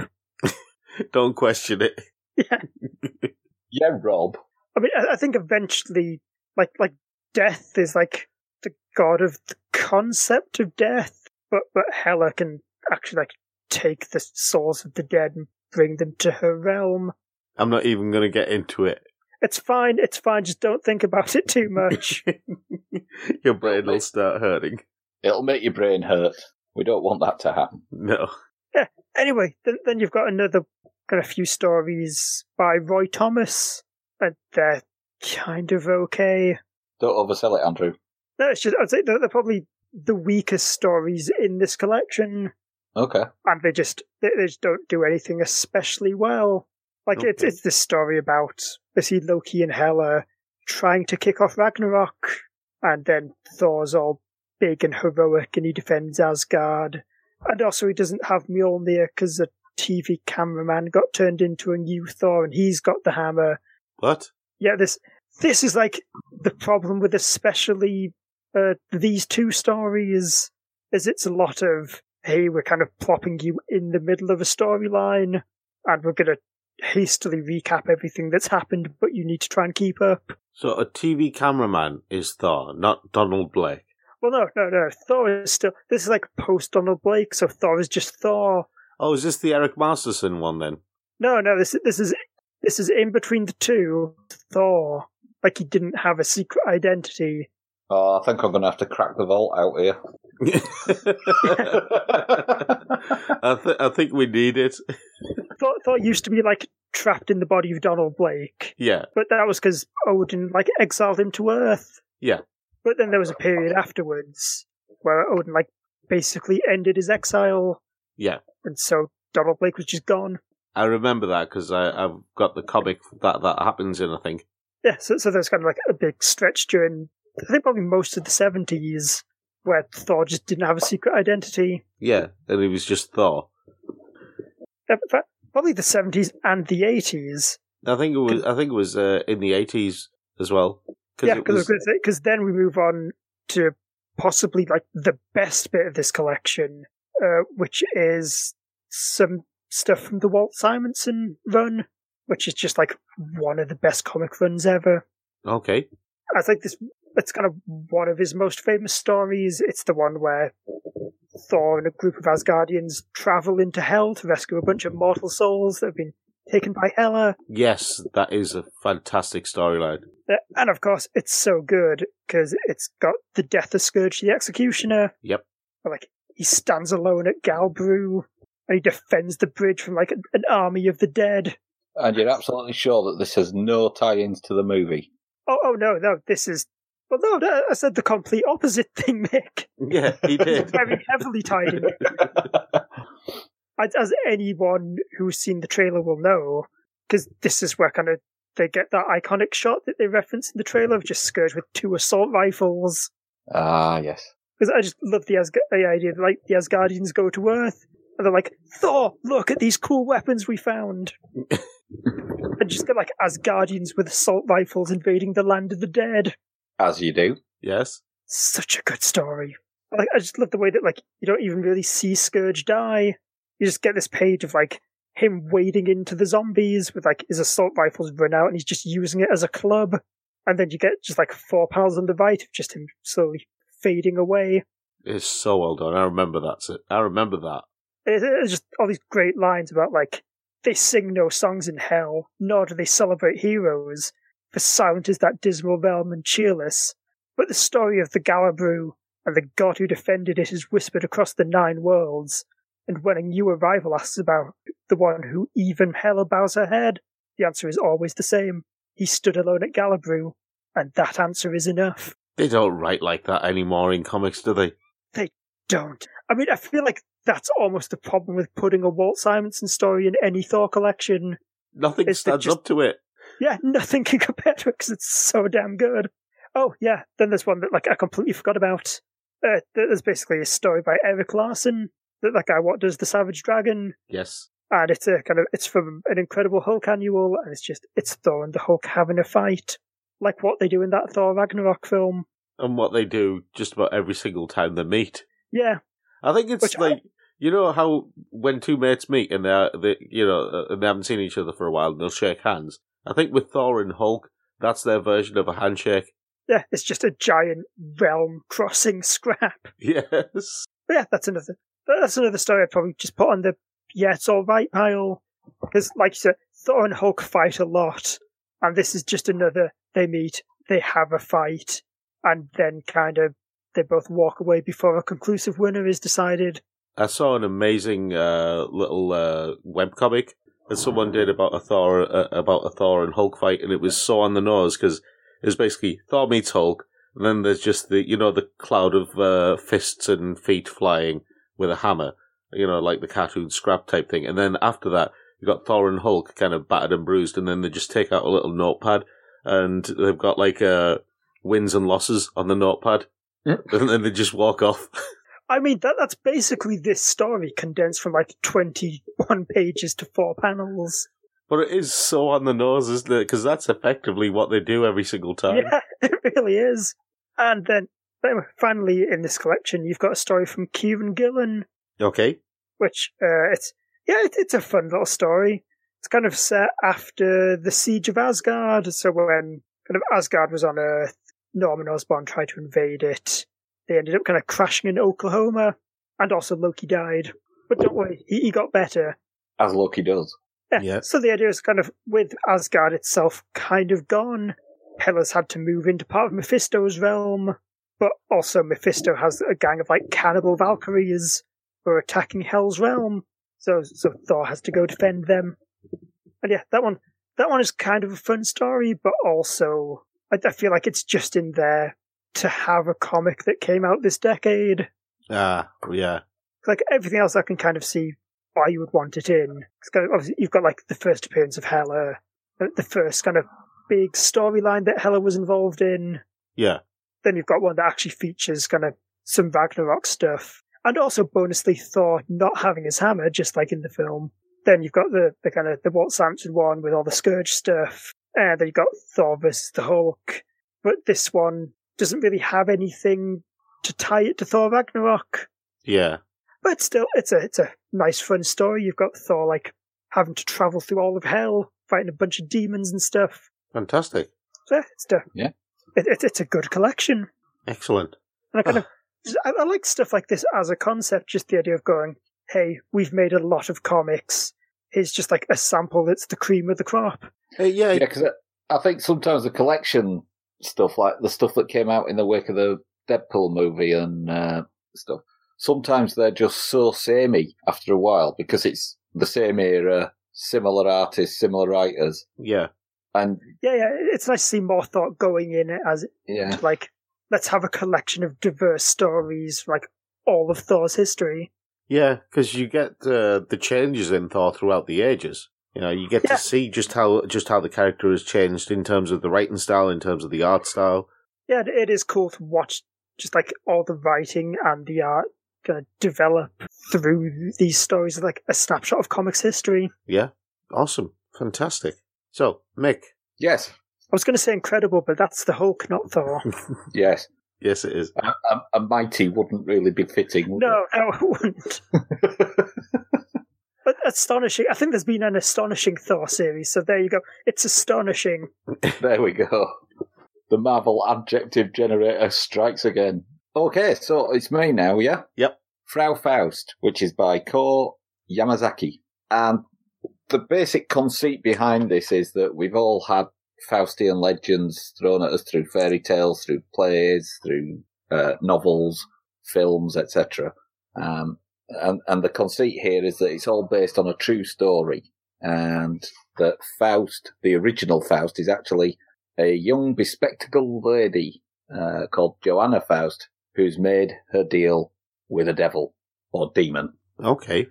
S2: Don't question it.
S3: Yeah.
S1: Yeah, Rob.
S3: I mean, I, I think eventually, like, like, Death is, like, the god of the concept of death, but, but Hela can actually, like, take the souls of the dead and bring them to her realm.
S2: I'm not even going to get into it.
S3: It's fine, it's fine, just don't think about it too much.
S2: Your brain will start hurting.
S1: It'll make your brain hurt. We don't want that to happen.
S2: No.
S3: Yeah, anyway, then, then you've got another kind of few stories by Roy Thomas, and they're kind of okay.
S1: Don't oversell it, Andrew.
S3: No, it's just, I'd say they're, they're probably the weakest stories in this collection.
S1: Okay.
S3: And they just, they, they just don't do anything especially well. Like,
S2: Okay.
S3: it's, it's this story about, basically, Loki and Hela trying to kick off Ragnarok, and then Thor's all big and heroic, and he defends Asgard. And also he doesn't have Mjolnir, because a T V cameraman got turned into a new Thor, and he's got the hammer.
S2: What?
S3: Yeah, this this is, like, the problem with especially uh, these two stories, is it's a lot of, hey, we're kind of plopping you in the middle of a storyline, and we're going to hastily recap everything that's happened, but you need to try and keep up.
S2: So a T V cameraman is Thor, not Donald Blake.
S3: Well, no, no, no. Thor is still... This is like post-Donald Blake, so Thor is just Thor.
S2: Oh, is this the Eric Masterson one then?
S3: No, no, this, this is this is in between the two. Thor. Like, he didn't have a secret identity.
S1: Oh, I think I'm going to have to crack the vault out here.
S2: I, th- I think we need it.
S3: Thor, Thor used to be, like, trapped in the body of Donald Blake.
S2: Yeah.
S3: But that was because Odin, like, exiled him to Earth.
S2: Yeah.
S3: But then there was a period afterwards where Odin, like, basically ended his exile.
S2: Yeah.
S3: And so Donald Blake was just gone.
S2: I remember that because I've got the comic that that happens in, I think.
S3: Yeah, so, so there's kind of like a big stretch during, I think probably most of the seventies, where Thor just didn't have a secret identity.
S2: Yeah, and he was just Thor.
S3: Yeah, in fact, probably the seventies and the eighties.
S2: I think it was. I think it was uh, in the eighties as well. Cause
S3: Yeah,
S2: it
S3: because
S2: was...
S3: because then we move on to possibly like the best bit of this collection, uh, which is some stuff from the Walt Simonson run, which is just like one of the best comic runs ever.
S2: Okay.
S3: I think this it's kind of one of his most famous stories. It's the one where Thor and a group of Asgardians travel into Hell to rescue a bunch of mortal souls that have been taken by Hela.
S2: Yes, that is a fantastic storyline.
S3: Uh, and of course, it's so good because it's got the death of Scourge the Executioner.
S2: Yep.
S3: Like, he stands alone at Galbrew and he defends the bridge from like an, an army of the dead.
S1: And you're absolutely sure that this has no tie-ins to the movie?
S3: Oh, oh no, no, this is... Well, no, no, I said the complete opposite thing, Mick.
S2: Yeah, he did.
S3: Very heavily tied in it. As, as anyone who's seen the trailer will know, because this is where kind of they get that iconic shot that they reference in the trailer of just Scourge with two assault rifles.
S1: Ah, yes.
S3: Because I just love the, Asg- the idea that like, the Asgardians go to Earth, and they're like, Thor, look at these cool weapons we found. And just get like Asgardians with assault rifles invading the land of the dead.
S1: As you do.
S2: Yes.
S3: Such a good story. Like, I just love the way that like you don't even really see Scourge die. You just get this page of like him wading into the zombies with like his assault rifles run out and he's just using it as a club. And then you get just like four panels on the right of just him slowly fading away.
S2: It's so well done. I remember that. I remember that.
S3: It, it's just all these great lines about like, they sing no songs in hell, nor do they celebrate heroes, for silent is that dismal realm and cheerless. But the story of the Galabrew and the god who defended it is whispered across the nine worlds. And when a new arrival asks about the one who even Hela bows her head, the answer is always the same. He stood alone at Galabrew, and that answer is enough.
S2: They don't write like that anymore in comics, do they?
S3: They don't. I mean, I feel like that's almost the problem with putting a Walt Simonson story in any Thor collection.
S2: Nothing
S3: Is that
S2: stands
S3: just-
S2: up to it.
S3: Yeah, nothing can compare to it because it's so damn good. Oh, yeah, then there's one that like I completely forgot about. Uh, there's basically a story by Eric Larson, that that guy What Does the Savage Dragon?
S2: Yes.
S3: And it's a kind of it's from an Incredible Hulk annual, and it's just it's Thor and the Hulk having a fight, like what they do in that Thor Ragnarok film.
S2: And what they do just about every single time they meet.
S3: Yeah,
S2: I think it's
S3: Which
S2: like
S3: I-
S2: you know how when two mates meet and they they you know uh, and they haven't seen each other for a while and they'll shake hands. I think with Thor and Hulk, that's their version of a handshake.
S3: yeah, it's just a giant realm crossing scrap.
S2: Yes.
S3: But yeah, that's another that's another story I'd probably just put on the yeah, it's all right pile. Because, like you said, Thor and Hulk fight a lot, and this is just another. They meet, they have a fight, and then kind of they both walk away before a conclusive winner is decided.
S2: I saw an amazing uh, little uh, webcomic that someone did about a Thor uh, about a Thor and Hulk fight, and it was so on the nose because it was basically Thor meets Hulk, and then there's just the you know the cloud of uh, fists and feet flying with a hammer, you know, like the cartoon scrap type thing, and then after that you got Thor and Hulk kind of battered and bruised, and then they just take out a little notepad, and they've got like uh, wins and losses on the notepad, and then they just walk off.
S3: I mean, that that's basically this story condensed from like twenty-one pages to four panels.
S2: But it is so on the nose, isn't it? Because that's effectively what they do every single time.
S3: Yeah, it really is. And then, then finally in this collection, you've got a story from Kieran Gillen,
S2: Okay.
S3: which uh, it's yeah, it, it's a fun little story. It's kind of set after the Siege of Asgard, so when kind of Asgard was on Earth, Norman Osborn tried to invade it. They ended up kind of crashing in Oklahoma, and also Loki died. But don't worry, he, he got better.
S1: As Loki does.
S3: Yeah.
S2: Yeah.
S3: So the idea is kind of with Asgard itself kind of gone, Hela's had to move into part of Mephisto's realm, but also Mephisto has a gang of like cannibal Valkyries who are attacking Hell's realm. So so Thor has to go defend them. And yeah, that one that one is kind of a fun story, but also I, I feel like it's just in there to have a comic that came out this decade.
S2: Ah, yeah.
S3: Like everything else I can kind of see why you would want it in. It's kind of, obviously you've got like the first appearance of Hela, the first kind of big storyline that Hela was involved in.
S2: Yeah.
S3: Then you've got one that actually features kind of some Ragnarok stuff. And also bonusly Thor not having his hammer, just like in the film. Then you've got the, the kind of the Walt Simonson one with all the Scourge stuff. And then you've got Thor versus the Hulk. But this one doesn't really have anything to tie it to Thor Ragnarok.
S2: Yeah.
S3: But still, it's a it's a nice, fun story. You've got Thor like having to travel through all of hell, fighting a bunch of demons and stuff.
S2: Fantastic.
S3: So it's a,
S1: Yeah.
S3: it, it, it's a good collection.
S2: Excellent.
S3: And I kind of I, I like stuff like this as a concept. Just the idea of going, hey, we've made a lot of comics. is just like a sample that's the cream of the crop.
S2: Uh, yeah,
S1: Yeah, because I think sometimes the collection stuff, like the stuff that came out in the wake of the Deadpool movie and uh, stuff, sometimes they're just so samey after a while because it's the same era, similar artists, similar writers.
S2: yeah.
S1: And
S3: Yeah, yeah, it's nice to see more thought going in it as
S1: yeah,
S3: like, let's have a collection of diverse stories, like all of Thor's history.
S2: Yeah, because you get uh, the changes in Thor throughout the ages. You know, you get
S3: Yeah.
S2: to see just how just how the character has changed in terms of the writing style, in terms of the art style.
S3: Yeah, it- it is cool to watch just like all the writing and the art kind of develop through these stories, like a snapshot of comics history.
S2: Yeah, awesome, fantastic. So, Mick,
S1: yes,
S3: I was going to say incredible, but that's the Hulk, not Thor.
S1: yes.
S2: yes, it is.
S1: A, a, a mighty wouldn't really be fitting, would
S3: No, no, it wouldn't. But astonishing. I think there's been an astonishing Thor series, so there you go. It's astonishing.
S1: it? There we go. The Marvel adjective generator strikes again. Okay, so it's me now, yeah?
S2: Yep.
S1: Frau Faust, which is by Ko Yamazaki. And the basic conceit behind this is that we've all had Faustian legends thrown at us through fairy tales, through plays, through uh, novels, films, et cetera. Um, and, and the conceit here is that it's all based on a true story, and that Faust, the original Faust, is actually a young bespectacled lady uh, called Joanna Faust, who's made her deal with a devil or demon.
S2: Okay.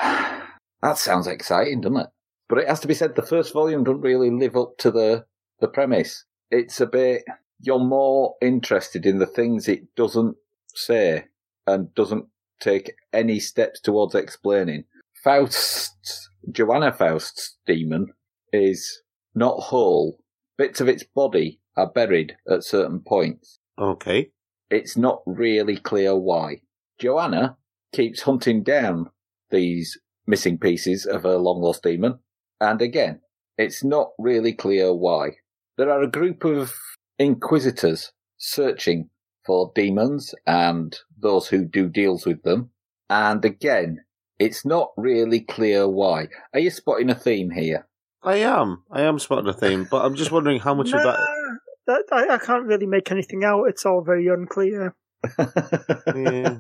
S1: That sounds exciting, doesn't it? But it has to be said, the first volume doesn't really live up to the, the premise. It's a bit, you're more interested in the things it doesn't say and doesn't take any steps towards explaining. Faust's, Joanna Faust's demon is not whole. Bits of its body are buried at certain points.
S2: Okay.
S1: It's not really clear why. Joanna keeps hunting down these missing pieces of her long-lost demon, and again, it's not really clear why. There are a group of inquisitors searching for demons and those who do deals with them, and again, it's not really clear why. Are you spotting a theme here?
S2: I am. I am spotting a theme, but I'm just wondering how much
S3: no,
S2: of that...
S3: that I, I can't really make anything out. It's all very unclear.
S2: Yeah.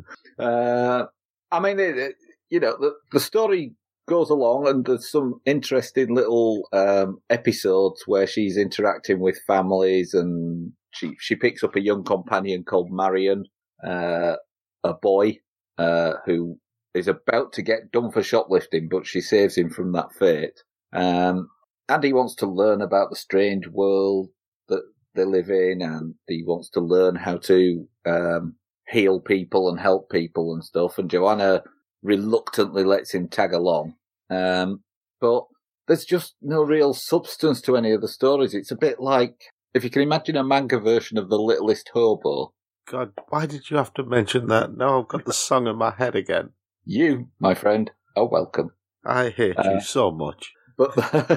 S1: uh, I mean, it, it, you know, the, the story goes along, and there's some interesting little um, episodes where she's interacting with families, and she she picks up a young companion called Marion, uh, a boy uh, who is about to get done for shoplifting, but she saves him from that fate. Um, and he wants to learn about the strange world that they live in, and he wants to learn how to um, heal people and help people and stuff. And Joanna reluctantly lets him tag along. Um, but there's just no real substance to any of the stories. It's a bit like, if you can imagine a manga version of The Littlest Hobo.
S2: God, why did you have to mention that? Now I've got the song in my head again.
S1: You, my friend, are welcome.
S2: I hate
S1: Uh,
S2: you so much.
S1: But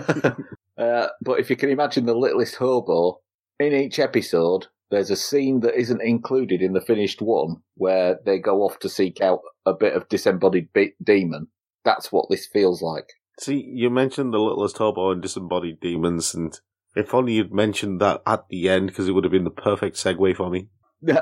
S1: uh, but if you can imagine The Littlest Hobo, in each episode, there's a scene that isn't included in the finished one where they go off to seek out a bit of disembodied be- demon. That's what this feels like.
S2: See, you mentioned the Littlest Hobo and disembodied demons, and if only you'd mentioned that at the end, because it would have been the perfect segue for me.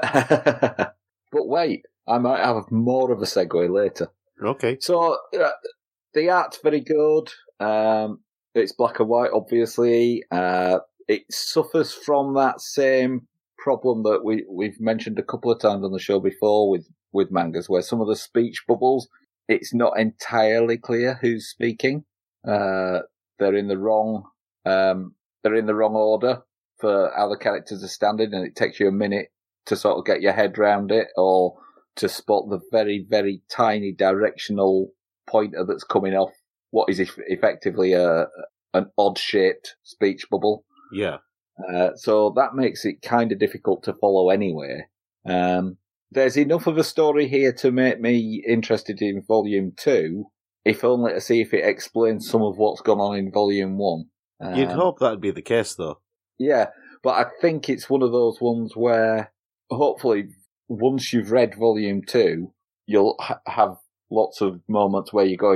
S1: But wait, I might have more of a segue later.
S2: Okay.
S1: So, uh, the art's very good. Um, it's black and white, obviously. Uh, it suffers from that same problem that we, we've mentioned a couple of times on the show before with, with mangas, where some of the speech bubbles, it's not entirely clear who's speaking. Uh, they're in the wrong, um, they're in the wrong order for how the characters are standing, and it takes you a minute to sort of get your head round it, or to spot the very, very tiny directional pointer that's coming off what is eff- effectively a an odd-shaped speech bubble.
S2: Yeah.
S1: Uh, so that makes it kind of difficult to follow anyway. Um, there's enough of a story here to make me interested in Volume two, if only to see if it explains some of what's gone on in Volume one. Um,
S2: You'd hope that'd be the case, though.
S1: Yeah, but I think it's one of those ones where, hopefully, once you've read Volume two, you'll ha- have lots of moments where you're going,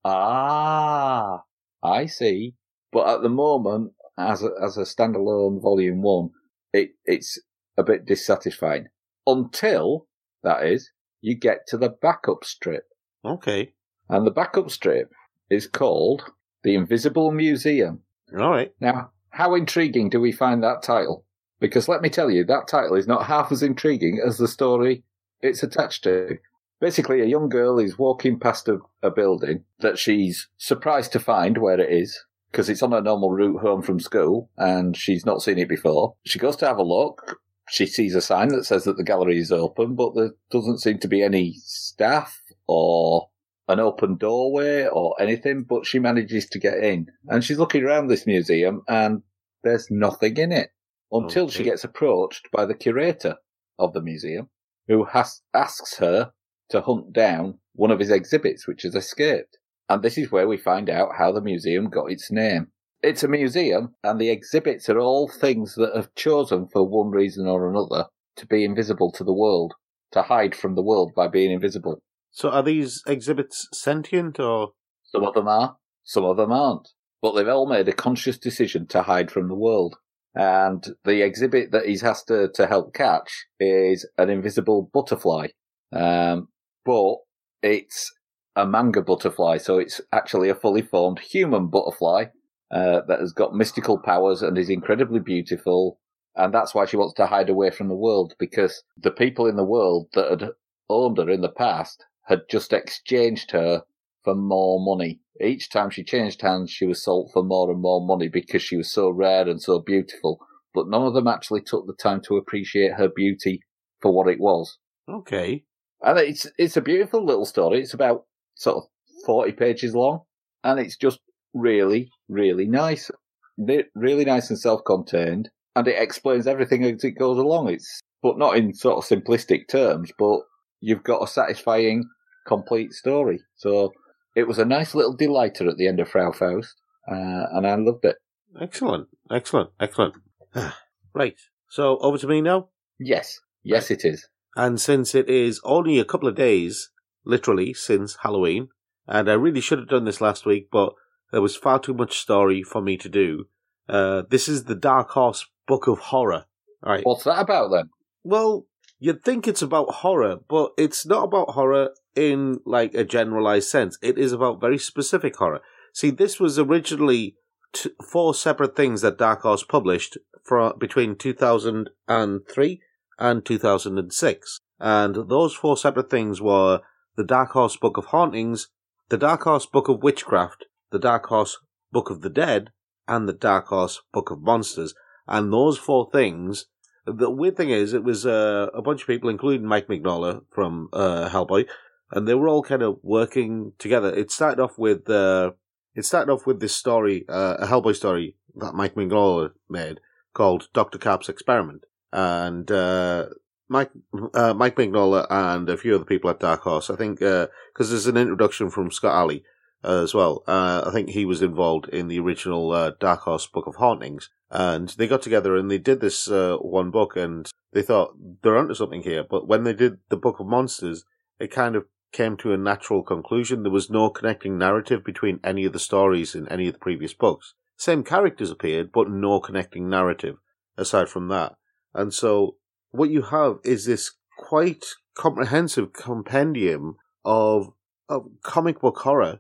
S1: Ah, I see. But at the moment, as a, as a standalone volume one, it, it's a bit dissatisfying. Until, that is, you get to the backup strip.
S2: Okay.
S1: And the backup strip is called The Invisible Museum.
S2: All right.
S1: Now, how intriguing do we find that title? Because let me tell you, that title is not half as intriguing as the story it's attached to. Basically, a young girl is walking past a, a building that she's surprised to find where it is, because it's on her normal route home from school, and she's not seen it before. She goes to have a look. She sees a sign that says that the gallery is open, but there doesn't seem to be any staff or an open doorway or anything, but she manages to get in. And she's looking around this museum, and there's nothing in it, until
S2: Okay.
S1: she gets approached by the curator of the museum, who has, asks her to hunt down one of his exhibits, which has escaped. And this is where we find out how the museum got its name. It's a museum, and the exhibits are all things that have chosen, for one reason or another, to be invisible to the world, to hide from the world by being invisible.
S2: So are these exhibits sentient, or...?
S1: Some of them are, some of them aren't. But they've all made a conscious decision to hide from the world. And the exhibit that he's asked her to help catch is an invisible butterfly. Um, but it's a manga butterfly, so it's actually a fully formed human butterfly uh, that has got mystical powers and is incredibly beautiful. And that's why she wants to hide away from the world, because the people in the world that had owned her in the past had just exchanged her for more money. Each time she changed hands, she was sold for more and more money because she was so rare and so beautiful. But none of them actually took the time to appreciate her beauty for what it was.
S2: Okay.
S1: And it's it's a beautiful little story. It's about sort of forty pages long, and it's just really, really nice. Really nice and self-contained, and it explains everything as it goes along. It's but not in sort of simplistic terms, but you've got a satisfying, complete story. So it was a nice little delighter at the end of Frau Faust, uh, and I loved it.
S2: Excellent. Excellent. Excellent. Right. So over to me now?
S1: Yes. Yes, it is.
S2: And since it is only a couple of days, literally, since Halloween, and I really should have done this last week, but there was far too much story for me to do, uh, this is the Dark Horse Book of Horror. Right.
S1: What's that about then?
S2: Well, you'd think it's about horror, but it's not about horror in, like, a generalized sense. It is about very specific horror. See, this was originally t- four separate things that Dark Horse published for, between two thousand three and two thousand six. And those four separate things were the Dark Horse Book of Hauntings, the Dark Horse Book of Witchcraft, the Dark Horse Book of the Dead, and the Dark Horse Book of Monsters. And those four things, the weird thing is, it was uh, a bunch of people, including Mike Mignola from uh, Hellboy, and they were all kind of working together. It started off with uh, it started off with this story, uh, a Hellboy story that Mike Mignola made called Doctor Carp's Experiment. And uh, Mike uh, Mike Mignola and a few other people at Dark Horse, I think, because uh, there's an introduction from Scott Alley uh, as well. Uh, I think he was involved in the original uh, Dark Horse Book of Hauntings. And they got together and they did this uh, one book, and they thought they're onto something here. But when they did the Book of Monsters, it kind of came to a natural conclusion. There was no connecting narrative between any of the stories in any of the previous books. Same characters appeared, but no connecting narrative aside from that. And so what you have is this quite comprehensive compendium of, of comic book horror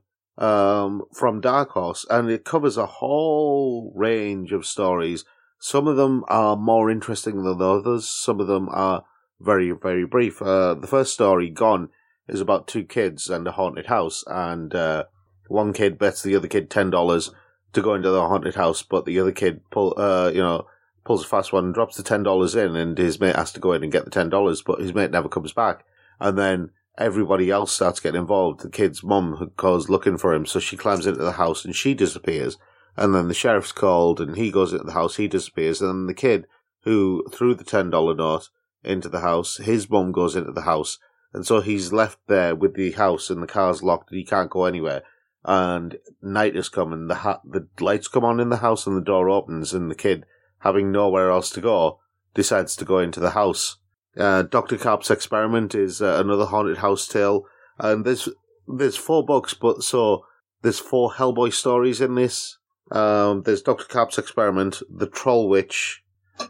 S2: um, from Dark Horse, and it covers a whole range of stories. Some of them are more interesting than others. Some of them are very, very brief. Uh, the first story, Gone, is about two kids and a haunted house, and uh, one kid bets the other kid ten dollars to go into the haunted house, but the other kid pull, uh, you know, pulls a fast one, drops the ten dollars in, and his mate has to go in and get the ten dollars, but his mate never comes back. And then everybody else starts getting involved. The kid's mum goes looking for him, so she climbs into the house and she disappears. And then the sheriff's called and he goes into the house, he disappears. And then the kid who threw the ten dollar note into the house, his mum goes into the house. And so he's left there with the house and the car's locked and he can't go anywhere. And night has come and the ha- the lights come on in the house and the door opens, and the kid, having nowhere else to go, decides to go into the house. Uh, Doctor Carp's Experiment is uh, another haunted house tale, and there's there's four books, but so there's four Hellboy stories in this. Um, there's Doctor Carp's Experiment, The Troll Witch,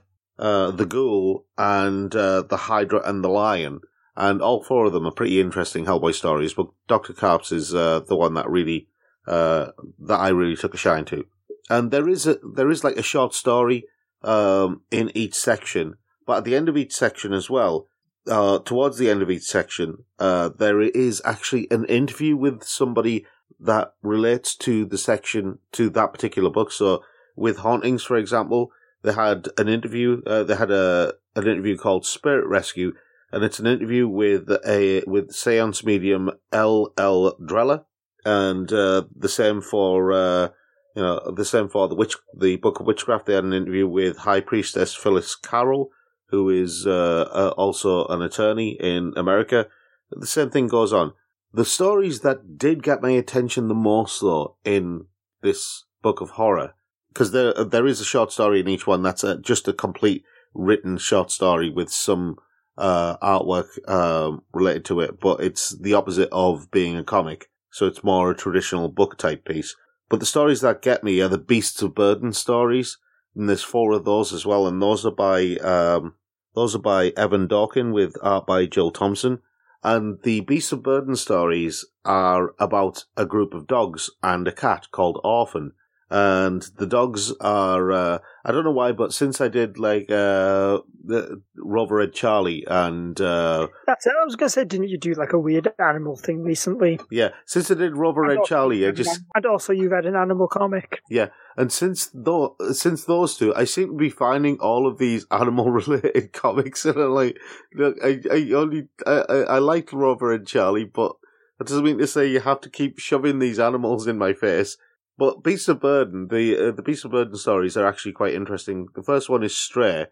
S2: uh, The Ghoul, and uh, The Hydra and the Lion. And all four of them are pretty interesting Hellboy stories, but Doctor Carp's is uh, the one that really uh, that I really took a shine to. And there is a there is like a short story um, in each section, but at the end of each section as well, uh, towards the end of each section, uh, there is actually an interview with somebody that relates to the section, to that particular book. So with Hauntings, for example, they had an interview, uh, they had a an interview called Spirit Rescue, and it's an interview with a with seance medium L L Dreller, and uh, the same for uh, you know the same for the witch the Book of Witchcraft. They had an interview with High Priestess Phyllis Carroll, who is uh, uh, also an attorney in America. The same thing goes on. The stories that did get my attention the most, though, in this book of horror, because there there is a short story in each one that's a, just a complete written short story with some uh, artwork um, related to it, but it's the opposite of being a comic, so it's more a traditional book type piece. But the stories that get me are the Beasts of Burden stories, and there's four of those as well, and those are by um, those are by Evan Dawkin with art by Jill Thompson. And the Beasts of Burden stories are about a group of dogs and a cat called Orphan. And the dogs are, uh, I don't know why, but since I did like uh, the Rover Red Charlie and... Uh,
S3: That's it. I was going to say, didn't you do like a weird animal thing recently?
S2: Yeah, since I did Rover Red Charlie, I just...
S3: And also you read an animal comic.
S2: Yeah, and since, th- since those two, I seem to be finding all of these animal-related comics, and I'm like, look, I, I only... I, I, I like Rover Red Charlie, but that doesn't mean to say you have to keep shoving these animals in my face. But Beasts of Burden, the uh, the Beasts of Burden stories are actually quite interesting. The first one is Stray,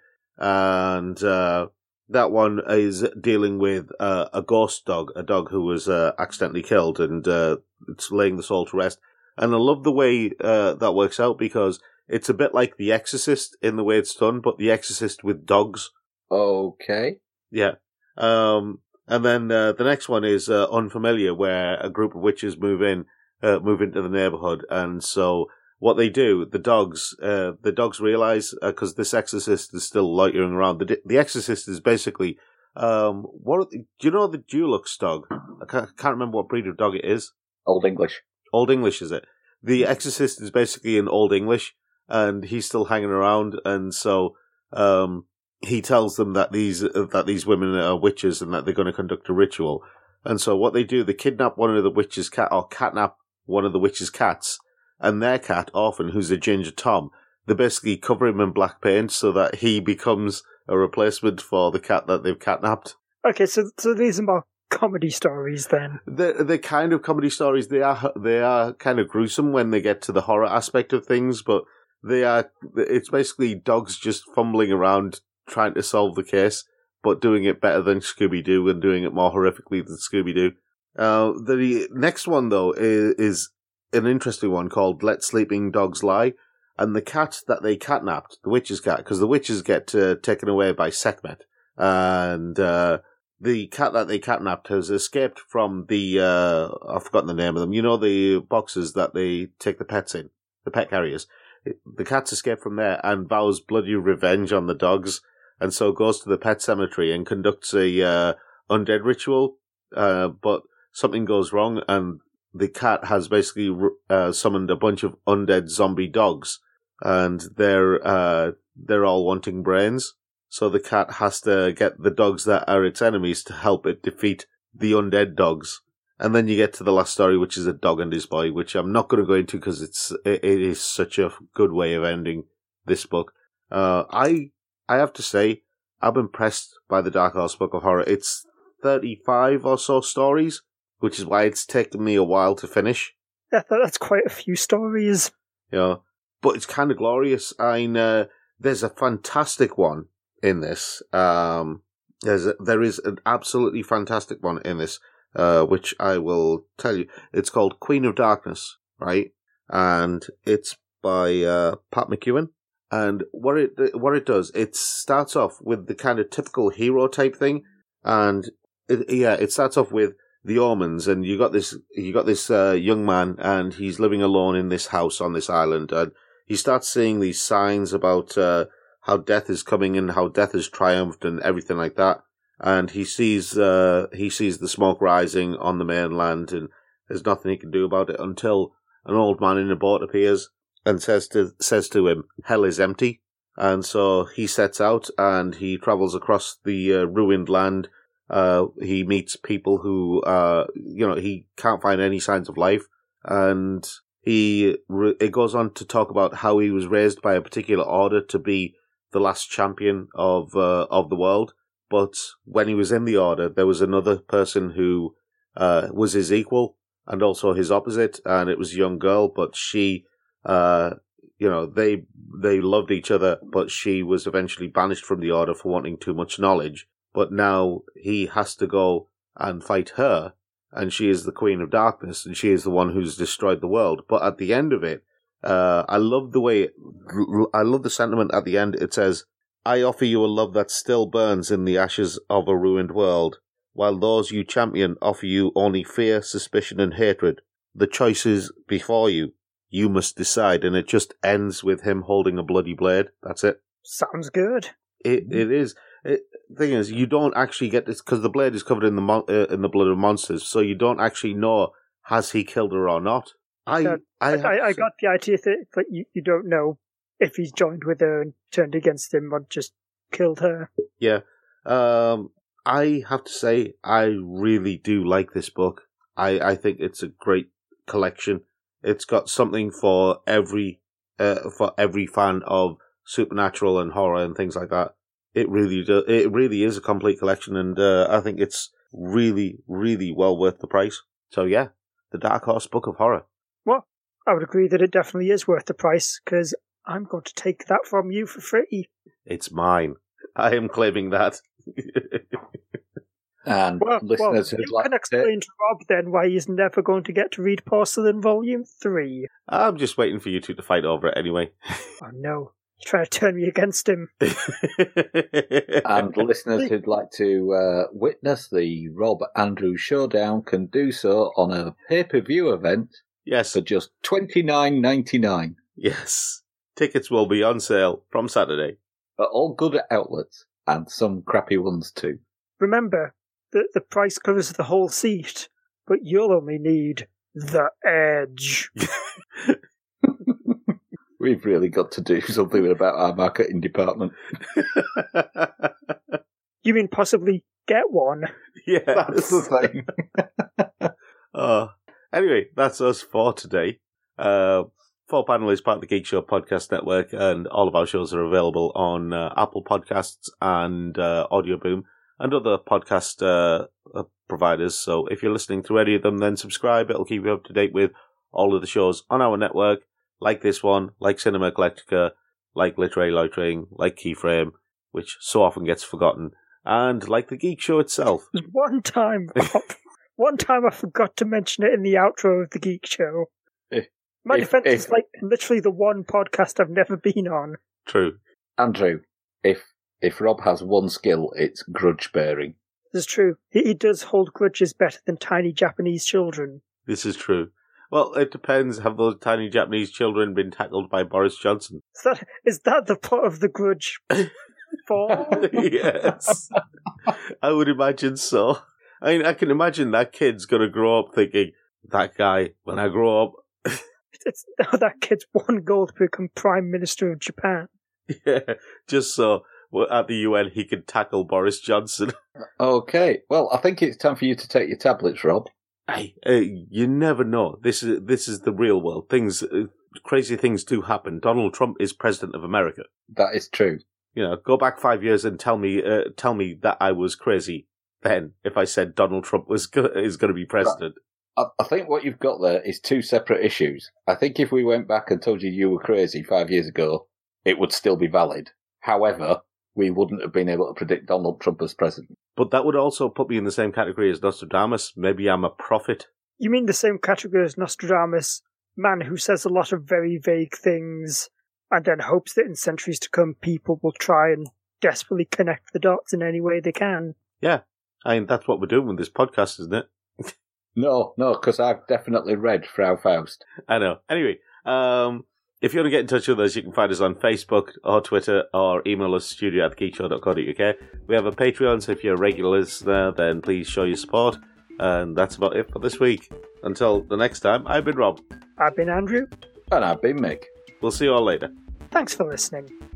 S2: and uh, that one is dealing with uh, a ghost dog, a dog who was uh, accidentally killed, and uh, it's laying the soul to rest. And I love the way uh, that works out, because it's a bit like The Exorcist in the way it's done, but The Exorcist with dogs.
S1: Okay.
S2: Yeah. Um, and then uh, the next one is uh, Unfamiliar, where a group of witches move in. Uh, move into the neighborhood, and so what they do, the dogs, uh, the dogs realize because uh, this exorcist is still loitering around. The the exorcist is basically, um, what do you know the Dulux dog? I can't, can't remember what breed of dog it is.
S1: Old English.
S2: Old English is it? The exorcist is basically an Old English, and he's still hanging around, and so um, he tells them that these uh, that these women are witches and that they're going to conduct a ritual. And so what they do, they kidnap one of the witches' cat or catnap one of the witch's cats, and their cat, Orphan, who's a ginger Tom, they basically cover him in black paint so that he becomes a replacement for the cat that they've catnapped.
S3: Okay, so so these are more comedy stories then.
S2: They're, they're kind of comedy stories. They are they are kind of gruesome when they get to the horror aspect of things, but they are. It's basically dogs just fumbling around trying to solve the case, but doing it better than Scooby-Doo and doing it more horrifically than Scooby-Doo. Uh, the next one, though, is, is an interesting one called Let Sleeping Dogs Lie. And the cat that they catnapped, the witch's cat, because the witches get uh, taken away by Sekhmet. And uh, the cat that they catnapped has escaped from the, uh, I've forgotten the name of them, you know, the boxes that they take the pets in, the pet carriers. The cat's escaped from there and vows bloody revenge on the dogs. And so goes to the pet cemetery and conducts a uh, undead ritual. Uh, but something goes wrong, and the cat has basically uh, summoned a bunch of undead zombie dogs, and they're uh, they're all wanting brains. So the cat has to get the dogs that are its enemies to help it defeat the undead dogs. And then you get to the last story, which is A Dog and His Boy, which I'm not going to go into because it's it, it is such a good way of ending this book. Uh, I I have to say, I'm impressed by the Dark Horse Book of Horror. It's thirty-five or so stories, which is why it's taken me a while to finish.
S3: Yeah, that's quite a few stories.
S2: Yeah, but it's kind of glorious. I uh, there's a fantastic one in this. Um, there's a, there is an absolutely fantastic one in this, uh, which I will tell you. It's called Queen of Darkness, right? And it's by uh, Pat McEwen. And what it what it does, it starts off with the kind of typical hero type thing, and it, yeah, it starts off with the omens, and you got this you got this uh, young man, and he's living alone in this house on this island, and he starts seeing these signs about uh, how death is coming and how death has triumphed and everything like that. And he sees uh, he sees the smoke rising on the mainland, and there's nothing he can do about it until an old man in a boat appears and says to says to him, "Hell is empty." And so he sets out and he travels across the uh, ruined land. Uh, he meets people who, uh, you know, he can't find any signs of life. And he, re- it goes on to talk about how he was raised by a particular order to be the last champion of, uh, of the world. But when he was in the order, there was another person who, uh, was his equal and also his opposite. And it was a young girl, but she, uh, you know, they they loved each other, but she was eventually banished from the order for wanting too much knowledge. But now he has to go and fight her, and she is the Queen of Darkness, and she is the one who's destroyed the world. But at the end of it, uh, I love the way, I love the sentiment at the end. It says, "I offer you a love that still burns in the ashes of a ruined world, while those you champion offer you only fear, suspicion, and hatred. The choice is before you. You must decide," and it just ends with him holding a bloody blade. That's it.
S3: Sounds good.
S2: It it is. It, thing is, you don't actually get this because the blade is covered in the mon- uh, in the blood of monsters, so you don't actually know has he killed her or not. I
S3: Uh,
S2: I,
S3: I,
S2: have
S3: I,
S2: to
S3: I
S2: say-
S3: got the idea that, that you, you don't know if he's joined with her and turned against him or just killed her.
S2: yeah. Um, I have to say I really do like this book. I I think it's a great collection. It's got something for every uh, for every fan of supernatural and horror and things like that. It really do, it really is a complete collection, and uh, I think it's really, really well worth the price. So yeah, the Dark Horse Book of Horror.
S3: Well, I would agree that it definitely is worth the price, because I'm going to take that from you for free.
S2: It's mine. I am claiming that.
S1: And
S3: Well, well
S1: listeners who'd
S3: you
S1: like
S3: can
S1: to,
S3: explain to Rob then why he's never going to get to read Porcelain Volume three.
S2: I'm just waiting for you two to fight over it anyway.
S3: Oh no, he's trying to turn me against him.
S1: and listeners who'd like to uh, witness the Rob Andrew Showdown can do so on a pay-per-view event
S2: Yes,
S1: for just twenty-nine ninety-nine
S2: yes. Tickets will be on sale from Saturday.
S1: at all good outlets and some crappy ones too.
S3: Remember that the price covers the whole seat, but you'll only need the edge.
S1: We've really got to do something about our marketing department.
S3: You mean possibly get one?
S2: Yes.
S1: That's the thing.
S2: Uh, anyway, that's us for today. Uh, Four Panel is part of the Geek Show Podcast Network, and all of our shows are available on uh, Apple Podcasts and uh, Audio Boom and other podcast uh, uh, providers. So if you're listening through any of them, then subscribe. It'll keep you up to date with all of the shows on our network, like this one, like Cinema Galactica, like Literary Loitering, like Keyframe, which so often gets forgotten, and like the Geek Show itself.
S3: There's one time, one time I forgot to mention it in the outro of the Geek Show.
S1: If-
S3: My
S1: if-
S3: defense
S1: if-
S3: is like literally the one podcast I've never been on.
S2: True.
S1: Andrew, if if Rob has one skill, it's grudge bearing.
S3: This is true. He, he does hold grudges better than tiny Japanese children.
S2: This is true. Well, it depends. Have those tiny Japanese children been tackled by Boris Johnson?
S3: Is that is that the plot of the Grudge? Four?
S2: Yes. I would imagine so. I mean, I can imagine that kid's going to grow up thinking, that guy, when I grow up,
S3: It's that kid's one goal to become Prime Minister of Japan.
S2: yeah, just so well, at the U N he could tackle Boris Johnson.
S1: Okay, well, I think it's time for you to take your tablets, Rob.
S2: Hey, uh, you never know. This is this is the real world. Things, uh, crazy things do happen. Donald Trump is president of America.
S1: That is true.
S2: You know, go back five years and tell me, uh, tell me that I was crazy then if I said Donald Trump was go- is going to be president.
S1: I, I think what you've got there is two separate issues. I think if we went back and told you you were crazy five years ago, it would still be valid. However, we wouldn't have been able to predict Donald Trump as president.
S2: But that would also put me in the same category as Nostradamus. Maybe I'm a prophet.
S3: You mean the same category as Nostradamus, man who says a lot of very vague things, and then hopes that in centuries to come people will try and desperately connect the dots in any way they can.
S2: Yeah, I mean, that's what we're doing with this podcast, isn't it?
S1: No, no, because I've definitely read Frau Faust.
S2: I know. Anyway, um, if you want to get in touch with us, you can find us on Facebook or Twitter or email us studio at geekshow dot co dot uk. We have a Patreon, so if you're a regular listener, then please show your support. And that's about it for this week. Until the next time, I've been Rob.
S3: I've been Andrew.
S1: And I've been Mick.
S2: We'll see you all later.
S3: Thanks for listening.